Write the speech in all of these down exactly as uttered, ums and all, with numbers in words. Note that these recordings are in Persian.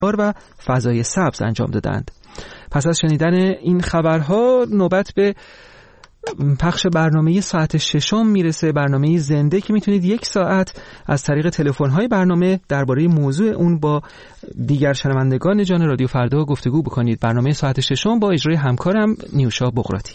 و فضای سبز انجام دادند. پس از شنیدن این خبرها نوبت به پخش برنامه ساعت ششم میرسه، برنامه زنده که میتونید یک ساعت از طریق تلفن‌های برنامه درباره موضوع اون با دیگر شنوندگان جان رادیو فردا گفتگو بکنید. برنامه ساعت ششم با اجرای همکارم نیوشا بقراتی.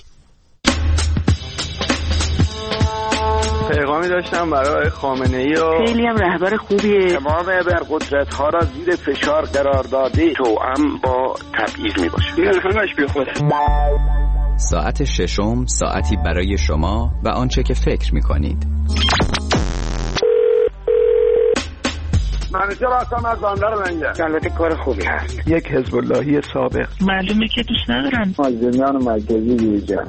پیغامی داشتم برای خامنه‌ای و خیلی هم رهبر خوبیه. تمام ابرقدرت‌ها را زیر فشار قرار داده، توأم با تبعیض میباشه. این همش بی خوده. ساعت ششم، ساعتی برای شما و آنچه که فکر می‌کنید. منیجر هستم از بندر لنگر. البته کار خوبی هست. یک حزب اللهی سابق. معلومه که دوست ندارن. مازندران مرکزی دیجان.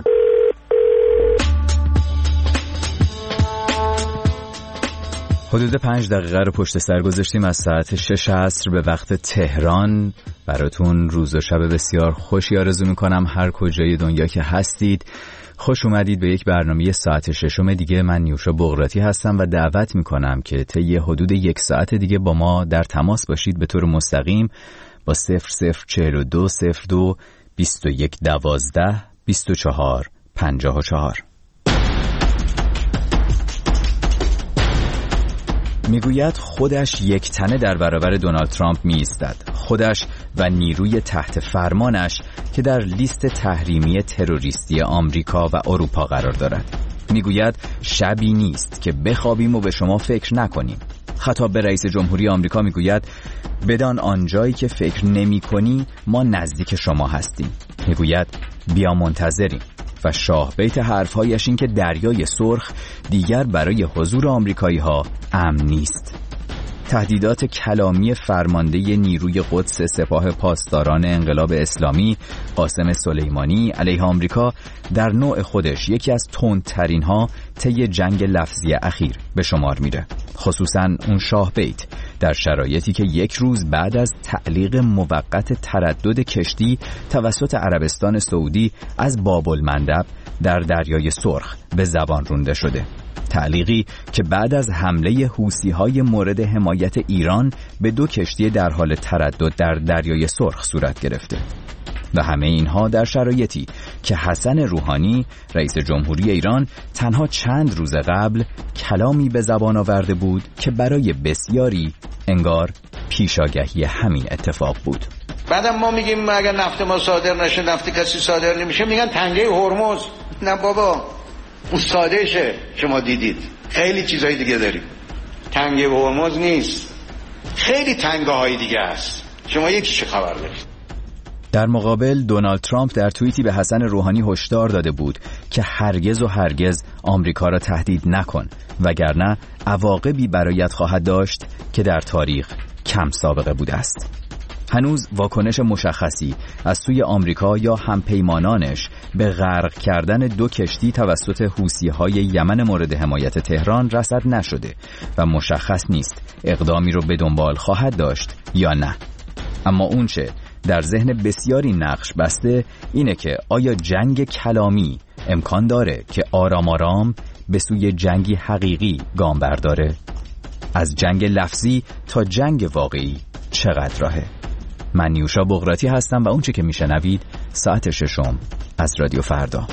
حدود پنج دقیقه رو پشت سر گذاشتیم از ساعت شش عصر به وقت تهران. براتون روز و شب بسیار خوشی آرزو میکنم هر کجای دنیا که هستید. خوش اومدید به یک برنامه ساعت ششم دیگه. من نیوشا بقراتی هستم و دعوت میکنم که طی حدود یک ساعت دیگه با ما در تماس باشید به طور مستقیم با صفر صفر چهل و دو صفر دو بیست و یک دوازده بیست و چهار پنجاه و چهار. میگوید خودش یک تنه در برابر دونالد ترامپ می ایستد. خودش و نیروی تحت فرمانش که در لیست تحریمی تروریستی آمریکا و اروپا قرار دارد. میگوید شبی نیست که بخوابیم و به شما فکر نکنیم. خطاب به رئیس جمهوری آمریکا میگوید بدان آنجایی که فکر نمی کنی ما نزدیک شما هستیم. میگوید بیا منتظریم. و شاه بیت حرفهایش این که دریای سرخ دیگر برای حضور آمریکایی ها امن نیست. تهدیدات کلامی فرمانده نیروی قدس سپاه پاسداران انقلاب اسلامی قاسم سلیمانی علیه آمریکا در نوع خودش یکی از تندترین ها طی جنگ لفظی اخیر به شمار میره. خصوصا اون شاه بیت در شرایطی که یک روز بعد از تعلیق موقت تردد کشتی توسط عربستان سعودی از باب المندب در دریای سرخ به زبان رونده شده. تعلیقی که بعد از حمله حوثی‌های مورد حمایت ایران به دو کشتی در حال تردد در دریای سرخ صورت گرفته. و همه اینها در شرایطی که حسن روحانی رئیس جمهوری ایران تنها چند روز قبل کلامی به زبان آورده بود که برای بسیاری انگار پیشاگهی همین اتفاق بود. بعدم ما میگیم اگر نفت ما صادر نشه، نفت کسی صادر نمیشه، میگن تنگه هرمز. نه بابا، اون ساده شه. شما دیدید خیلی چیزهای دیگه داریم، تنگه هرمز نیست، خیلی تنگه های دیگه هست. شما یکیش خبر دارید. در مقابل دونالد ترامپ در توییتی به حسن روحانی هشدار داده بود که هرگز و هرگز آمریکا را تهدید نکن وگرنه عواقبی برایت خواهد داشت که در تاریخ کم سابقه بوده است. هنوز واکنش مشخصی از سوی آمریکا یا همپیمانانش به غرق کردن دو کشتی توسط حوثی‌های یمن مورد حمایت تهران رصد نشده و مشخص نیست اقدامی رو به دنبال خواهد داشت یا نه. اما اونچه در ذهن بسیاری نقش بسته اینه که آیا جنگ کلامی امکان داره که آرام آرام به سوی جنگی حقیقی گام برداره؟ از جنگ لفظی تا جنگ واقعی چقدر راهه؟ من نیوشا بقراتی هستم و اونچه که میشنوید ساعت ششم از رادیو فردا.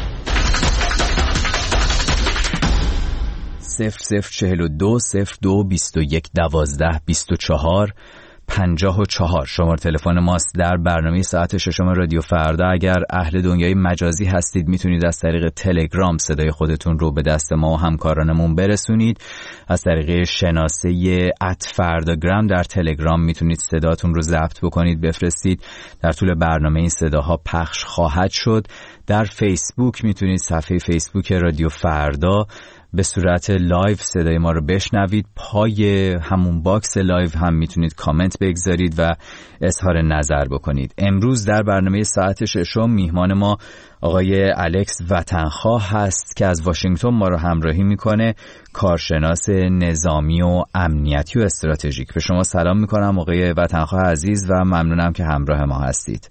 صفر صفر چهل و دو صفر دو بیست و یک دوازده بیست و چهار پنجاه و چهار شماره تلفن ماست در برنامه ساعت ششم رادیو فردا. اگر اهل دنیای مجازی هستید میتونید از طریق تلگرام صدای خودتون رو به دست ما و همکارانمون برسونید. از طریق شناسه ات فرداگرام در تلگرام میتونید صداتون رو ضبط بکنید بفرستید. در طول برنامه این صداها پخش خواهد شد. در فیسبوک میتونید صفحه فیسبوک رادیو فردا به صورت لایو صدای ما رو بشنوید. پای همون باکس لایو هم میتونید کامنت بگذارید و اظهار نظر بکنید. امروز در برنامه ساعت ششم میهمان ما آقای الکس وطنخواه هست که از واشنگتن ما رو همراهی میکنه، کارشناس نظامی و امنیتی و استراتژیک. به شما سلام میکنم آقای وطنخواه عزیز و ممنونم که همراه ما هستید.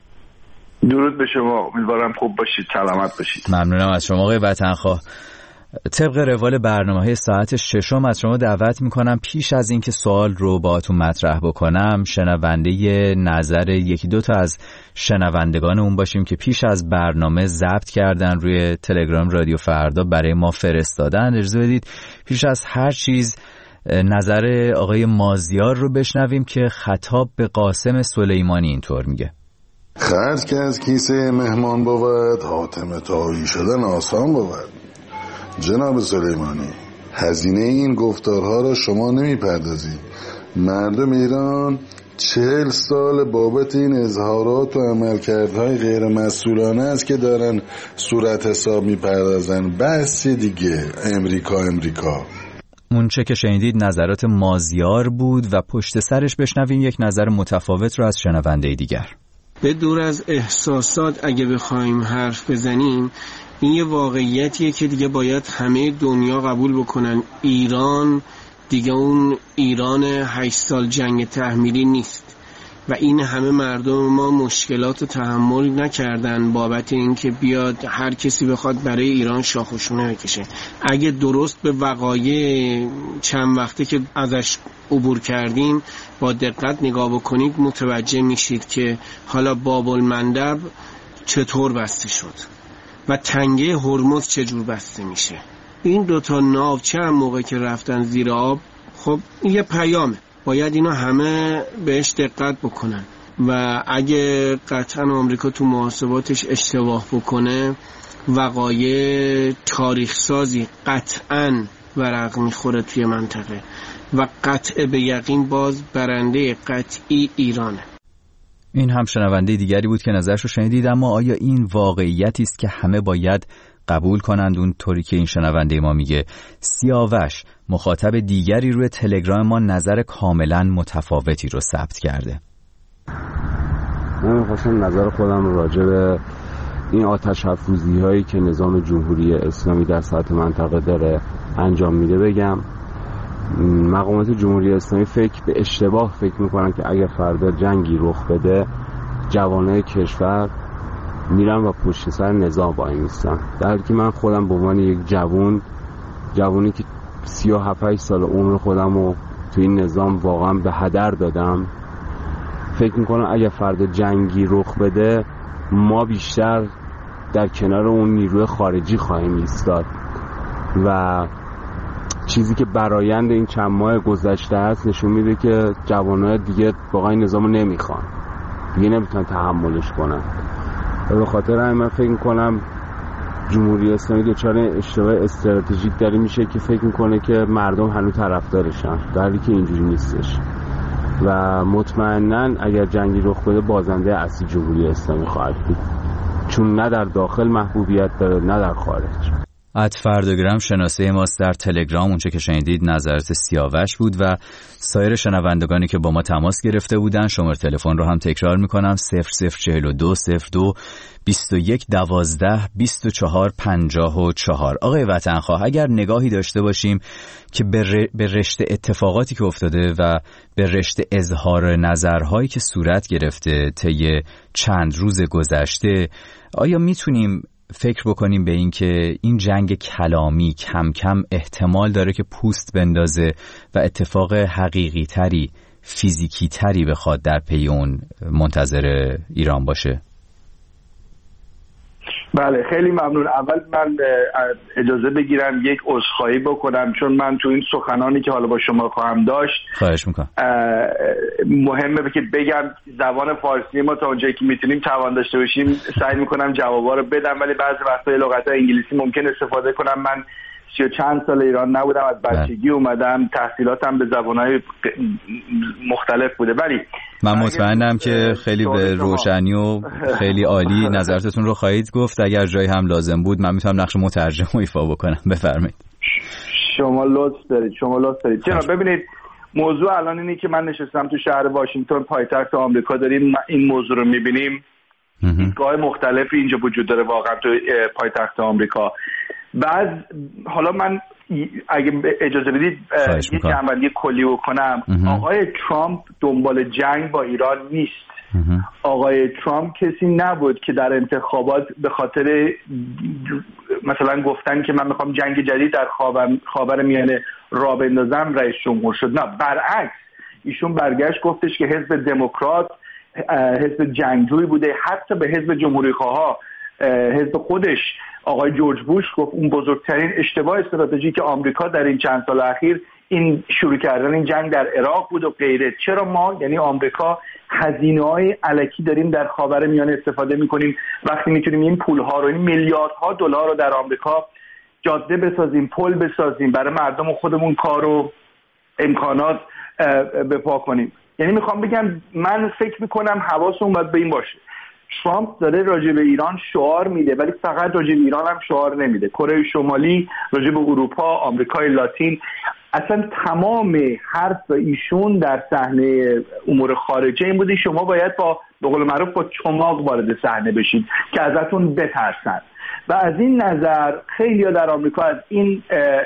درود به شما، امیدوارم خوب باشید، سلامت باشید. ممنونم از شما آقای وطنخواه. طبق روال برنامه‌های ساعت ششم از شما دعوت میکنم پیش از اینکه سوال رو باهاتون مطرح بکنم شنونده نظر یکی دو تا از شنوندگان اون باشیم که پیش از برنامه ضبط کردن روی تلگرام رادیو فردا برای ما فرستادن. اجازه بدید پیش از هر چیز نظر آقای مازیار رو بشنویم که خطاب به قاسم سلیمانی اینطور میگه: خرج که از کیسه مهمان بود، حاتم طایی شدن آسان بود. جناب سلیمانی، هزینه این گفتارها را شما نمیپردازید. مردم ایران چهل سال بابت این اظهارات و عملکردهای غیر مسئولانه است که دارن صورت حساب میپردازن. بس دیگه، امریکا امریکا. اون چه که شنیدید نظرات مازیار بود و پشت سرش بشنویم یک نظر متفاوت رو از شنونده دیگر. به دور از احساسات اگه بخوایم حرف بزنیم، این یه واقعیتیه که دیگه باید همه دنیا قبول بکنن. ایران دیگه اون ایران هشت سال جنگ تحمیلی نیست و این همه مردم ما مشکلات رو تحمل نکردن بابت اینکه بیاد هر کسی بخواد برای ایران شاخ و شونه بکشه. اگه درست به وقایع چند وقته که ازش عبور کردیم با دقت نگاه بکنید متوجه میشید که حالا باب المندب چطور بسته شد و تنگه هرمز چجور بسته میشه. این دوتا ناو چند موقع که رفتن زیر آب، خب این یه پیامه، باید اینا همه بهش دقت بکنن و اگه قطعا آمریکا تو محاسباتش اشتباه بکنه وقایع تاریخ سازی قطعا ورق میخوره توی منطقه و قطع به یقین باز برنده قطعی ایرانه. این هم شنونده دیگری بود که نظرش رو شنیدید. اما آیا این واقعیتی است که همه باید قبول کنند اون طوری که این شنونده ما میگه؟ سیاوش مخاطب دیگری روی تلگرام ما نظر کاملا متفاوتی رو ثبت کرده. من می‌خواستم نظر خودم رو راجع به این آتش افروزی هایی که نظام جمهوری اسلامی در سطح منطقه داره انجام میده بگم. مقامات جمهوری اسلامی فکر به اشتباه فکر میکنن که اگر فردا جنگی رخ بده جوانای کشور میرن و پشت سر نظام وای میستن، در حالی که من خودم به عنوان یک جوان جوانی که سی و هفت سال عمر خودم رو تو این نظام واقعا به هدر دادم، فکر میکنم اگر فردا جنگی رخ بده ما بیشتر در کنار اون نیروی خارجی خواهیم ایستاد و چیزی که برآیند این چند ماه گذشته است نشون میده که جوانای دیگه واقعا این نظامو نمیخوان، دیگه نمیتونن تحملش کنن. و به خاطر همین من فکر میکنم جمهوری اسلامی دچار اشتباه استراتژیک داره میشه که فکر میکنه که مردم هنوز طرفدارشن، در حالی که اینجوری نیستش و مطمئناً اگر جنگی رخ بده بازنده اصلی جمهوری اسلامی خواهد بود، چون نه در داخل محبوبیت داره نه در خارج. ات فرداگرام شناسه ماست در تلگرام. اونچه که شنیدید نظرات سیاوش بود و سایر شنوندگانی که با ما تماس گرفته بودن. شماره تلفن رو هم تکرار میکنم: صفر صفر چهل و دو صفر دو بیست و یک دوازده بیست و چهار پنجاه و چهار. آقای وطنخواه، اگر نگاهی داشته باشیم که به رشته اتفاقاتی که افتاده و به رشته اظهار نظرهایی که صورت گرفته طی چند روز گذشته، آیا میتونیم فکر بکنیم به این که این جنگ کلامی کم کم احتمال داره که پوست بندازه و اتفاق حقیقی تری، فیزیکی تری بخواد در پی اون منتظر ایران باشه؟ بله، خیلی ممنون. اول من اجازه بگیرم یک عذرخواهی بکنم، چون من تو این سخنانی که حالا با شما خواهم داشت خواهش میکنم مهمه که بگم زبان فارسی ما تا اونجایی که میتونیم توان داشته باشیم سعی میکنم جوابا رو بدم، ولی بعضی وقتا لغت انگلیسی ممکن استفاده کنم. من سی و چند سال ایران نبودم، از بچگی اومدم، تحصیلاتم به زبانهای مختلف بوده، ولی من مطمئنم که خیلی به روشنی و خیلی عالی نظرتون رو خواهید گفت. اگر جایی هم لازم بود من میتونم نقش مترجم رو ایفا بکنم. بفرمایید. شما لطف دارید شما لطف دارید چرا ببینید، موضوع الان اینه که من نشستم تو شهر واشنگتن پایتخت آمریکا، داریم این موضوع رو میبینیم. دیدگاه مختلفی اینجا وجود داره واقعا تو پایتخت آمریکا. بعد حالا من اگه اجازه بدید یه جنبندی کلی بکنم. آقای ترامپ دنبال جنگ با ایران نیست. آقای ترامپ کسی نبود که در انتخابات به خاطر مثلا گفتن که من میخوام جنگ جدید در خاور میانه راه بندازم رئیس جمهور شد. نه، برعکس، ایشون برگشت گفتش که حزب دموکرات حزب جنگجوی بوده. حتی به حزب جمهوری خواها، حزب خودش آقای جورج بوش گفت اون بزرگترین اشتباه استراتژیک آمریکا در این چند سال اخیر این شروع کردن این جنگ در عراق بود و غیره. چرا ما یعنی آمریکا هزینه‌های الکی داریم در خاورمیانه استفاده می‌کنیم وقتی میتونیم این پول‌ها رو، این میلیاردها دلار رو در آمریکا جاده بسازیم، پل بسازیم، برای مردم خودمون کار و امکانات بپا کنیم. یعنی میخوام بگم من فکر میکنم حواسمون باید به این باشه. ترامپ داره راجع به ایران شعار میده، ولی فقط راجع به ایران هم شعار نمیده. کره شمالی، راجع به اروپا، آمریکای لاتین، اصلا تمام حرف ایشون در صحنه امور خارجه این بوده شما باید با به قول معروف با چماق وارد صحنه بشید که ازتون بترسن. و از این نظر خیلی‌ها در آمریکا از این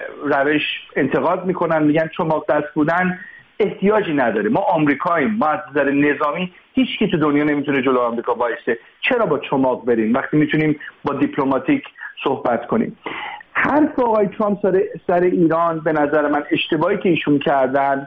روش انتقاد میکنن، میگن چماق دست بودن احتیاجی نداره. ما آمریکاییم، ما از نظر نظامی هیچ کی تو دنیا نمیتونه جلو آمریکا وایسه. چرا با چماق بریم وقتی میتونیم با دیپلماتیک صحبت کنیم؟ حرف آقای ترامپ سر, سر ایران به نظر من اشتباهی که ایشون کردن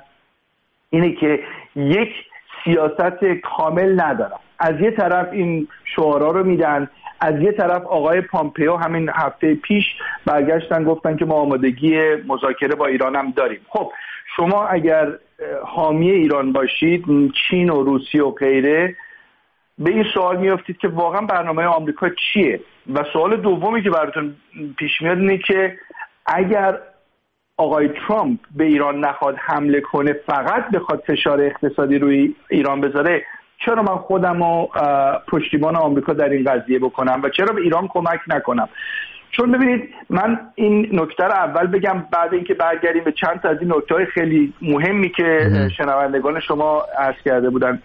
اینه که یک سیاست کامل ندارن. از یه طرف این شعارا رو میدن، از یه طرف آقای پامپئو همین هفته پیش برگشتن گفتن که ما آمادگی مذاکره با ایران هم داریم. خب شما اگر حامی ایران باشید، چین و روسیه و غیره، به این سوال میافتید که واقعا برنامه آمریکا چیه؟ و سوال دومی که براتون پیش میاد اینه که اگر آقای ترامپ به ایران نخواد حمله کنه، فقط بخواد فشار اقتصادی روی ایران بذاره، چرا من خودم و پشتیبان آمریکا در این قضیه بکنم و چرا به ایران کمک نکنم؟ چون ببینید من این نکته رو اول بگم، بعد اینکه برگردیم به چند تا از این نکته‌های خیلی مهمی که شنوندگان شما عرض کرده بودن.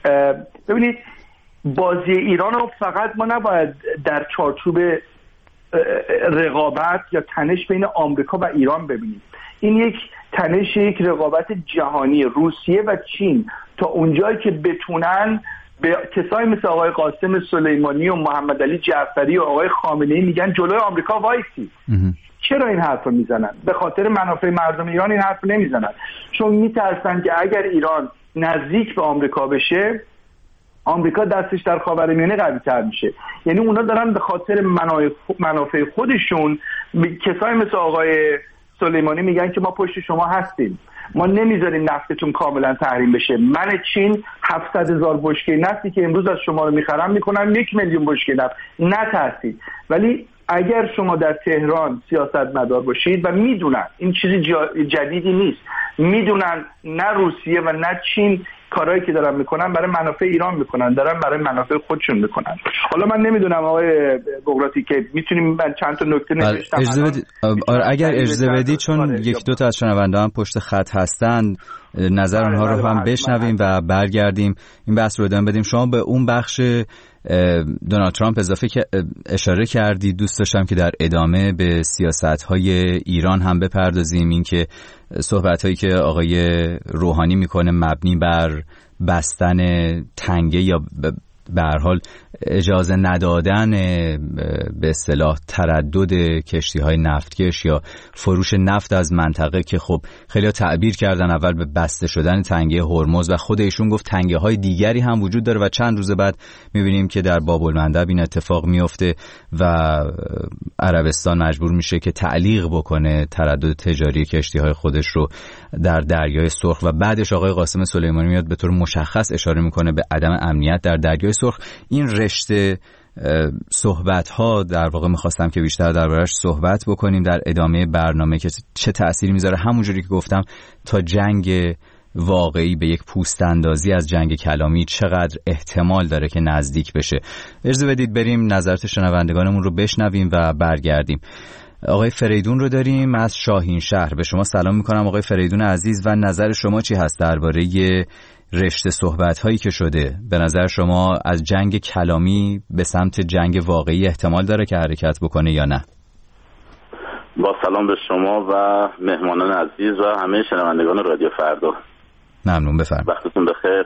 ببینید بازی ایران رو فقط ما نباید در چارچوب رقابت یا تنش بین آمریکا و ایران ببینیم. این یک تنش، یک رقابت جهانی. روسیه و چین تا اونجایی که بتونن به کسایی مثل آقای قاسم سلیمانی و محمد علی جعفری و آقای خامنه‌ای میگن جلوی آمریکا وایسی. چرا این حرف رو میزنن؟ به خاطر منافع مردم ایران این حرف رو نمیزنن، چون میترسن که اگر ایران نزدیک به آمریکا بشه، آمریکا دستش در خاورمیانه قوی تر میشه. یعنی اونا دارن به خاطر منافع خودشون، کسایی مثل آقای سلیمانی میگن که ما پشت شما هستیم، ما نمیذاریم نفتتون کاملا تحریم بشه. من چین هفتصد هزار بشکه نفتی که امروز از شما رو میخرم میکنم یک میلیون بشکه نفت. نترسید. ولی اگر شما در تهران سیاستمدار باشید و میدونن این چیزی جدیدی نیست، میدونن نه روسیه و نه چین کارهایی که دارن میکنن برای منافع ایران میکنن، دارن برای منافع خودشون میکنن. حالا من نمیدونم آقای بغراتی که میتونیم من چند تا نکته نوشتم اگر اجازه بدید، چون یک دو تا از شنونده هم پشت خط هستن، نظر آنها رو هم بشنویم و برگردیم این بحث رو ادامه بدیم. شما به اون بخش دونالد ترامپ اضافه اشاره کردید، دوست داشتم که در ادامه به سیاست‌های ایران هم بپردازیم. این که صحبت‌هایی که آقای روحانی میکنه مبنی بر بستن تنگه یا به هر حال اجازه ندادن به اصطلاح تردد کشتی‌های نفتکش یا فروش نفت از منطقه، که خب خیلی‌ها تعبیر کردن اول به بسته شدن تنگه هرمز و خود ایشون گفت تنگه‌های دیگری هم وجود داره و چند روز بعد می‌بینیم که در باب المندب این اتفاق میفته و عربستان مجبور میشه که تعلیق بکنه تردد تجاری کشتی‌های خودش رو در دریای سرخ و بعدش آقای قاسم سلیمانی میاد به طور مشخص اشاره میکنه به عدم امنیت در دریای سرخ. این رشته صحبت ها در واقع میخواستم که بیشتر دربارش صحبت بکنیم در ادامه برنامه که چه تأثیری میذاره، همونجوری که گفتم تا جنگ واقعی به یک پوست اندازی از جنگ کلامی چقدر احتمال داره که نزدیک بشه. اجازه بدید بریم نظرات شنوندگانمون رو بشنویم و برگردیم. آقای فریدون رو داریم از شاهین شهر. به شما سلام میکنم آقای فریدون عزیز و نظر شما چی هست درباره رشته صحبت هایی که شده؟ به نظر شما از جنگ کلامی به سمت جنگ واقعی احتمال داره که حرکت بکنه یا نه؟ با سلام به شما و مهمانان عزیز و همه شنوندگان رادیو فردا. ممنون، بفرمایید. وقتتون بخیر.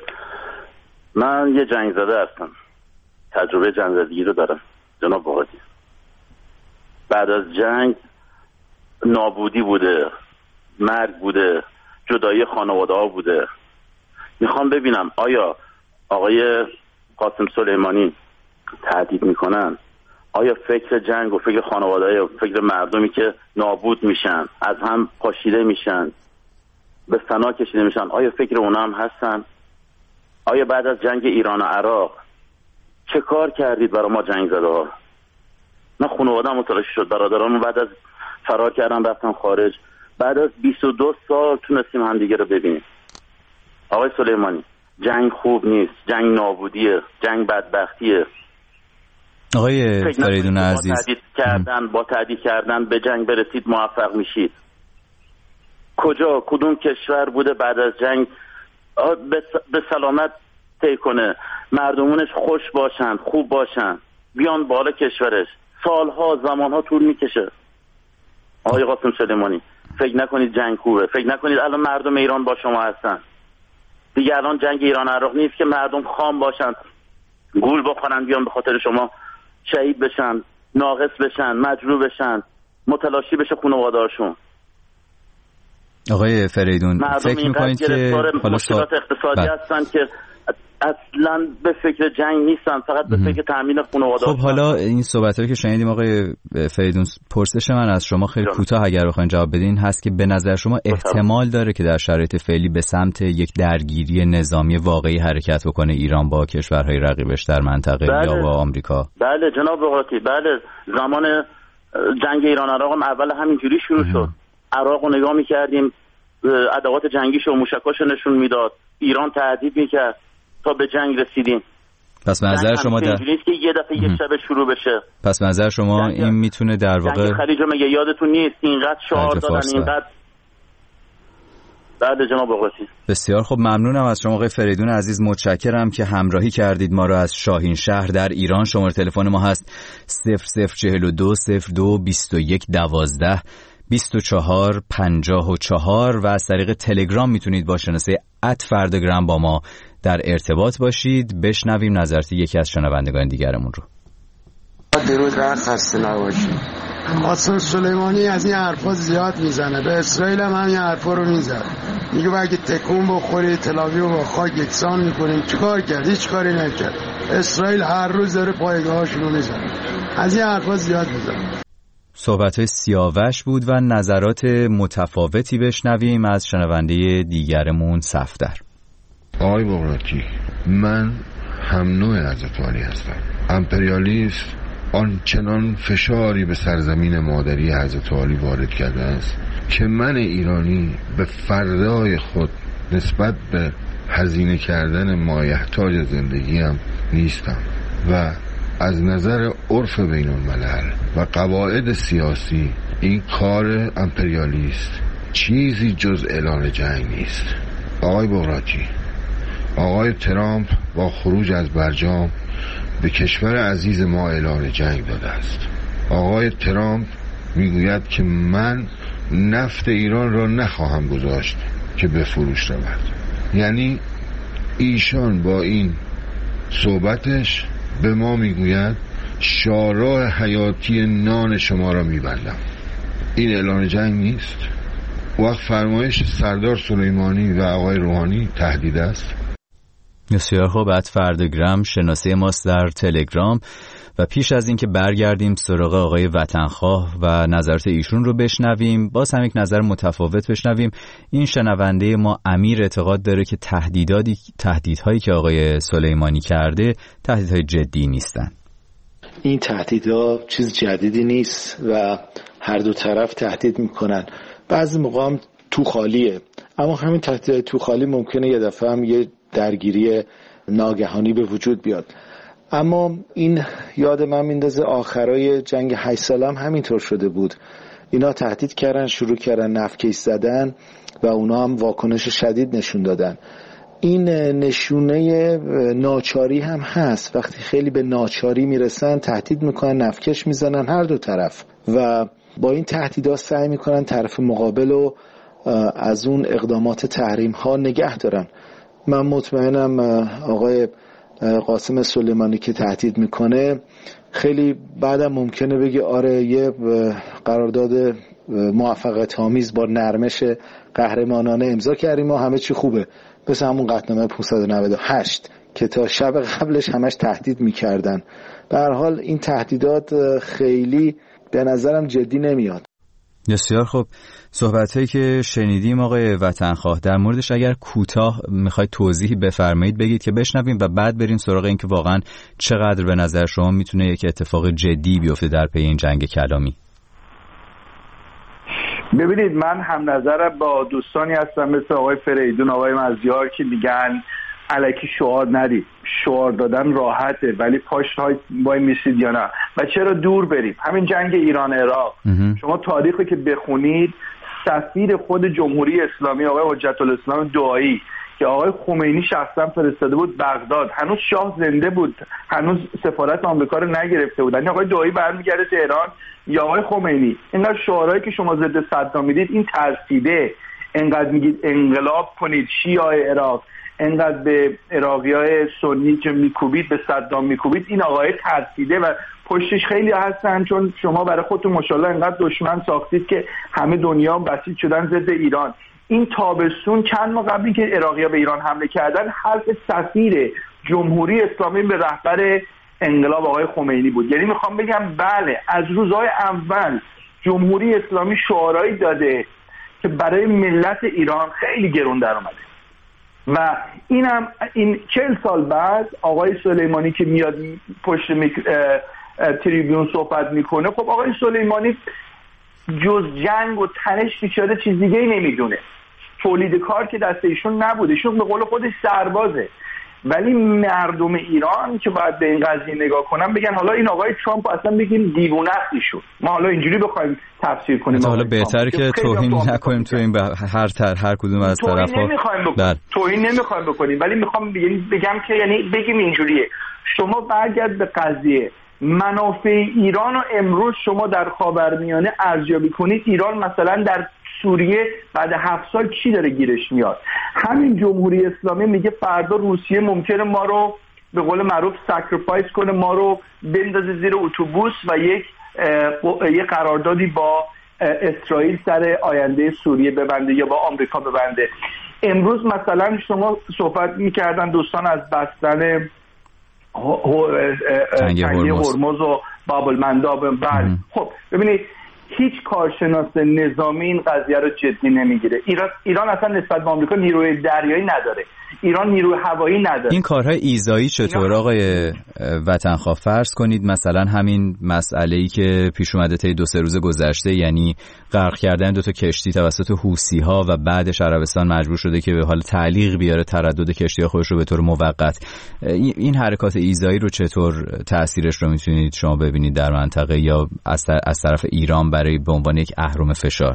من یه جنگ زده هستم، تجربه جنگ زدگی رو دارم جناب بغاتی. بعد از جنگ نابودی بوده، مرگ بوده، جدایی خانواده ها بوده. میخوام ببینم آیا آقای قاسم سلیمانی تهدید میکنن، آیا فکر جنگ و فکر خانواده و فکر مردمی که نابود میشن، از هم پاشیده میشن، به فنا کشیده میشن، آیا فکر اونا هم هستن؟ آیا بعد از جنگ ایران و عراق چه کار کردید برای ما جنگ زده ها؟ من خانواده‌ام متلاشی شد، برادرامو بعد از فرار کردن رفتن خارج، بعد از بیست و دو سال تونستیم همدیگه رو ببینیم. آقای سلیمانی جنگ خوب نیست، جنگ نابودیه، جنگ بدبختیه. آقای فریدون عزیز، با تهدید کردن با تهدید کردن به جنگ برسید موفق میشید. کجا کدوم کشور بوده بعد از جنگ به سلامت طی کنه، مردمونش خوش باشن، خوب باشن، بیان بالا کشورش؟ سالها زمانها طول میکشه. آقای قاسم سلیمانی فکر نکنید جنگ خوبه، فکر نکنید الان مردم ایران با شما هستن. دیگه الان جنگ ایران عراق نیست که مردم خام باشن، گول بخورن، بیان به خاطر شما شهید بشن، ناقص بشن، مجروح بشن، متلاشی بشه خانواده‌هاشون. آقای فریدون فکر می‌کنید که حالا مشکلات اقتصادی بل. هستن که اصلا به فکر جنگ نیستن، فقط به فکر تامین خانواده. خب حالا این صحبتایی که شنیدیم آقای فریدون، پرسش من از شما خیلی کوتاه اگر بخواید جواب بدین هست که به نظر شما احتمال داره که در شرایط فعلی به سمت یک درگیری نظامی واقعی حرکت بکنه ایران با کشورهای رقیبش در منطقه بله. یا با آمریکا؟ بله جناب آقای، بله زمان جنگ ایران عراق هم اول همینجوری شروع شد. عراق رو نگاه می‌کردیم، ادوات جنگیشو و موشکاشو نشون میداد، ایران تهدید می‌کرد تا به جنگ رسیدیم. پس منظر شما در نیست که یه دفعه یک شب شروع بشه. پس منظر شما این میتونه در واقع جنگ خلیج مگه یادتون نیست اینقدر شعار دادن، اینقدر. بله جناب آقای. بسیار خب، ممنونم از شما آقای فریدون عزیز، متشکرم که همراهی کردید ما رو از شاهین شهر در ایران. شماره تلفن ما هست صفر صفر چهل و دو صفر دو بیست و یک دوازده بیست و چهار پنجاه و چهار و از طریق تلگرام میتونید با شناسه ات فرداگرام با ما در ارتباط باشید. بشنویم نظرات یکی از شنوندگان دیگرمون رو. درود و خسته نباشید. قاسم سلیمانی از این حرفا زیاد میزنه، به اسرائیل هم همین حرفا رو میزنه، میگه اگه تکون بخوری تل‌آویو با خاک یکسان میکنیم. چیکار کرد؟ هیچ کاری نکرد. اسرائیل هر روز داره پایگاهاشون رو میزنه. از این حرفا زیاد میزنه. صحبت‌های سیاوش بود و نظرات متفاوتی بشنویم از شنونده دیگرمون صفدر. آقای بغراتی، من هم نوع حضرت علی هستم. امپریالیست آنچنان فشاری به سرزمین مادری حضرت علی وارد کرده است که من ایرانی به فردای خود نسبت به هزینه کردن مایحتاج زندگیم نیستم و از نظر عرف بین الملل و قواعد سیاسی این کار امپریالیست چیزی جز اعلان جنگ نیست. آقای بغراتی، آقای ترامپ با خروج از برجام به کشور عزیز ما اعلان جنگ داده است. آقای ترامپ میگوید که من نفت ایران را نخواهم گذاشت که به فروش رود. یعنی ایشان با این صحبتش به ما میگوید شارع حیاتی نان شما را میبندم. این اعلان جنگ نیست. وقت فرمایش سردار سلیمانی و آقای روحانی تهدید است. بسیار خوب، ات فرداگرام شناسه ماست در تلگرام. و پیش از این که برگردیم سراغ آقای وطنخواه و نظرات ایشون رو بشنویم، باز هم یک نظر متفاوت بشنویم. این شنونده ما امیر اعتقاد داره که تهدیداتی تهدیدهایی که آقای سلیمانی کرده تهدیدهای جدی نیستن. این تهدیدها چیز جدیدی نیست و هر دو طرف تهدید میکنن. بعضی موقع هم تو خالیه، اما همین تهدید تو خالی ممکنه یه دفعه هم یه درگیری ناگهانی به وجود بیاد. اما این یاد من میندازه آخرای جنگ هشت ساله هم همینطور شده بود. اینا تهدید کردن، شروع کردن نفکش زدن و اونا هم واکنش شدید نشون دادن. این نشونه ناچاری هم هست. وقتی خیلی به ناچاری میرسن تهدید میکنن، نفکش میزنن هر دو طرف و با این تهدیدها سعی میکنن طرف مقابل رو از اون اقدامات تحریم ها نگه دارن. من مطمئنم آقای قاسم سلیمانی که تهدید میکنه خیلی بعدم ممکنه بگی آره یه قرارداد موفقیت آمیز با نرمش قهرمانانه امضا کردیم و همه چی خوبه، مثل همون قطعنامه پانصد و نود و هشت که تا شب قبلش همش تهدید میکردن. به هر حال این تهدیدات خیلی به نظرم جدی نمیاد. بسیار خوب. صحبت‌هایی که شنیدیم آقای وطنخواه، در موردش اگر کوتاه میخواید توضیحی بفرمایید بگید که بشنویم و بعد بریم سراغ این که واقعا چقدر به نظر شما میتونه یک اتفاق جدی بیفته در پی این جنگ کلامی. ببینید، من هم نظرم با دوستانی هستم مثل آقای فریدون، آقای مزیار که میگن الکی شعار ندید. شعار دادن راحته ولی پاش های وای میسید یا نه؟ و چرا دور بریم؟ همین جنگ ایران عراق، شما تاریخی که بخونید، سفیر خود جمهوری اسلامی آقای حجت الاسلام دعایی که آقای خمینی شخصا فرستاده بود بغداد، هنوز شاه زنده بود، هنوز سفارت آمریکا رو نگرفته بود، یعنی آقای دعایی برمیگرده تهران یا آقای خمینی. اینقدر شعارهایی که شما ضد صدام میدید، این ترسیده، اینقدر میگید انقلاب کنید شیعه عراق، اینقدر به عراقیای سنی که میکوبید، به صدام میکوبید، این آقای ترسیده و پشتش خیلی هستن، چون شما برای خودتون ماشاءالله اینقدر دشمن ساختید که همه دنیا بسیج شدن ضد ایران. این تابستون چند ماه قبلی که عراقی‌ها به ایران حمله کردن، حرف سفیر جمهوری اسلامی به رهبر انقلاب آقای خمینی بود. یعنی میخوام بگم بله، از روزهای اول جمهوری اسلامی شعارهایی داده که برای ملت ایران خیلی گرون در اومده و اینم این چهل سال بعد آقای سلیمانی که میاد پشت تریبیون صحبت میکنه، خب آقای سلیمانی جز جنگ و تنش بیچاره چیز دیگه ای نمیدونه، تولید کار که دست ایشون نبوده، ایشون به قول خودش سربازه. ولی مردم ایران که باید به این قضیه نگاه کنن بگن حالا این آقای ترامپ اصلا بگیم دیوونه است ایشون، ما حالا اینجوری بخوایم تفسیر کنیم. حالا بهتره که توهین نکنیم تو این هر تر هر کدوم از طرفا. توهین نمیخوایم بکنیم، توهین نمیخوایم بکنیم، ولی میخوام بگم که یعنی بگیم اینجوریه، شما برگرد به قضیه منافع ایران و امروز شما در خاورمیانه ارزیابی کنید، ایران مثلا در سوریه بعد هفت سال چی داره گیرش میاد؟ همین جمهوری اسلامی میگه فردا روسیه ممکنه ما رو به قول معروف ساکریفایس کنه، ما رو بندازه زیر اتوبوس و یک یک قراردادی با اسرائیل سر آینده سوریه ببنده یا با آمریکا ببنده. امروز مثلا شما صحبت میکردن دوستان از بستن تنگه هرمز و باب المندب. بعد خب ببینید، هیچ کارشناس نظامی این قضیه رو جدی نمیگیره. ایران ایران اصلا نسبت به آمریکا نیروی دریایی نداره، ایران نیروی هوایی نداره. این کارهای ایذایی چطور آقای وطنخواه؟ فرض کنید مثلا همین مسئله‌ای که پیش اومده طی دو سه روز گذشته، یعنی غرق کردن دو تا کشتی توسط حوثی‌ها و بعدش عربستان مجبور شده که به حال تعلیق بیاره تردد کشتی خودش رو به طور موقت. این حرکات ایذایی رو چطور تأثیرش رو میتونید شما ببینید در منطقه یا از طرف ایران برای به عنوان یک اهرم فشار؟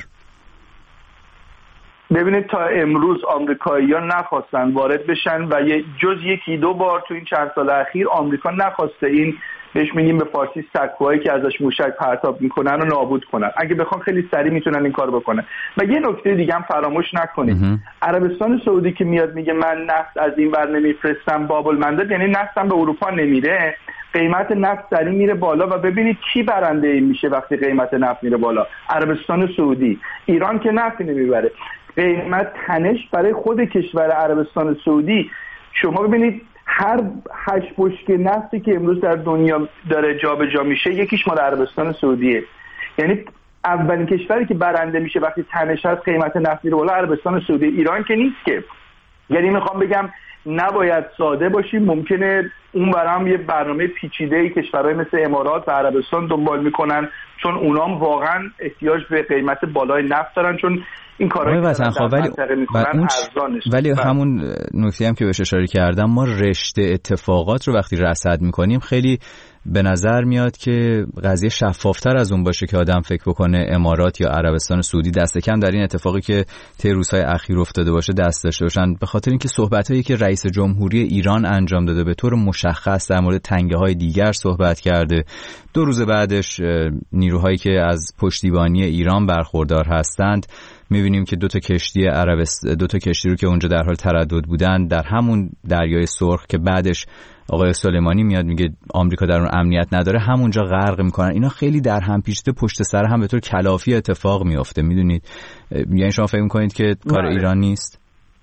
ببینید، تا امروز آمریکایی‌ها نخواستن وارد بشن و جز یکی دو بار تو این چند سال اخیر آمریکا نخواسته این بهش میگیم به فارسی سکوهایی که ازش موشک پرتاب میکنن و نابود کنن. اگه بخوان خیلی سریع میتونن این کار بکنن. و یه نکته دیگه هم فراموش نکنید، عربستان سعودی که میاد میگه من نفت از این ور نمیفرستم باب المندب، یعنی نفتم به اروپا نمیره، قیمت نفت سریع میره بالا و ببینید کی برنده این میشه وقتی قیمت نفت میره بالا؟ عربستان سعودی. ایران که نفتی نمیبره، قیمت تنش برای خود کشور عربستان سعودی. شما ببینید هر هشت بشکه نفتی که امروز در دنیا داره جابجا میشه یکیش مال عربستان سعودیه. یعنی اولین کشوری که برنده میشه وقتی تنش هست، قیمت نفت میره بالا، عربستان سعودی. ایران که نیست که. یعنی میخوام بگم نباید ساده باشیم. ممکنه اون برام یه برنامه پیچیده‌ای کشورهای مثل امارات و عربستان دنبال میکنن، چون اونام واقعا احتیاج به قیمت بالای نفت دارن، چون این کارهایی که در منطقه میکنن ارزانه. ولی همون نکته هم که بهش اشاره کردم، ما رشته اتفاقات رو وقتی رصد میکنیم خیلی به نظر میاد که قضیه شفافتر از اون باشه که آدم فکر بکنه امارات یا عربستان سعودی دست کم در این اتفاقی که طی روزهای اخیر افتاده باشه دست داشته باشن، به خاطر اینکه صحبتایی که رئیس جمهوری ایران انجام داده به طور مشخص در مورد تنگه‌های دیگر صحبت کرده. دو روز بعدش نیروهایی که از پشتیبانی ایران برخوردار هستند می‌بینیم که دو تا کشتی عربست دو تا کشتی رو که اونجا در حال تردد بودن در همون دریای سرخ که بعدش آقای سلیمانی میاد میگه آمریکا در اون امنیت نداره، همونجا غرق میکنن. اینا خیلی در هم پیچیده پشت سر هم به طور کلافی اتفاق میفته. میدونید یعنی شما فکر میکنید که کار نه. ایران نیست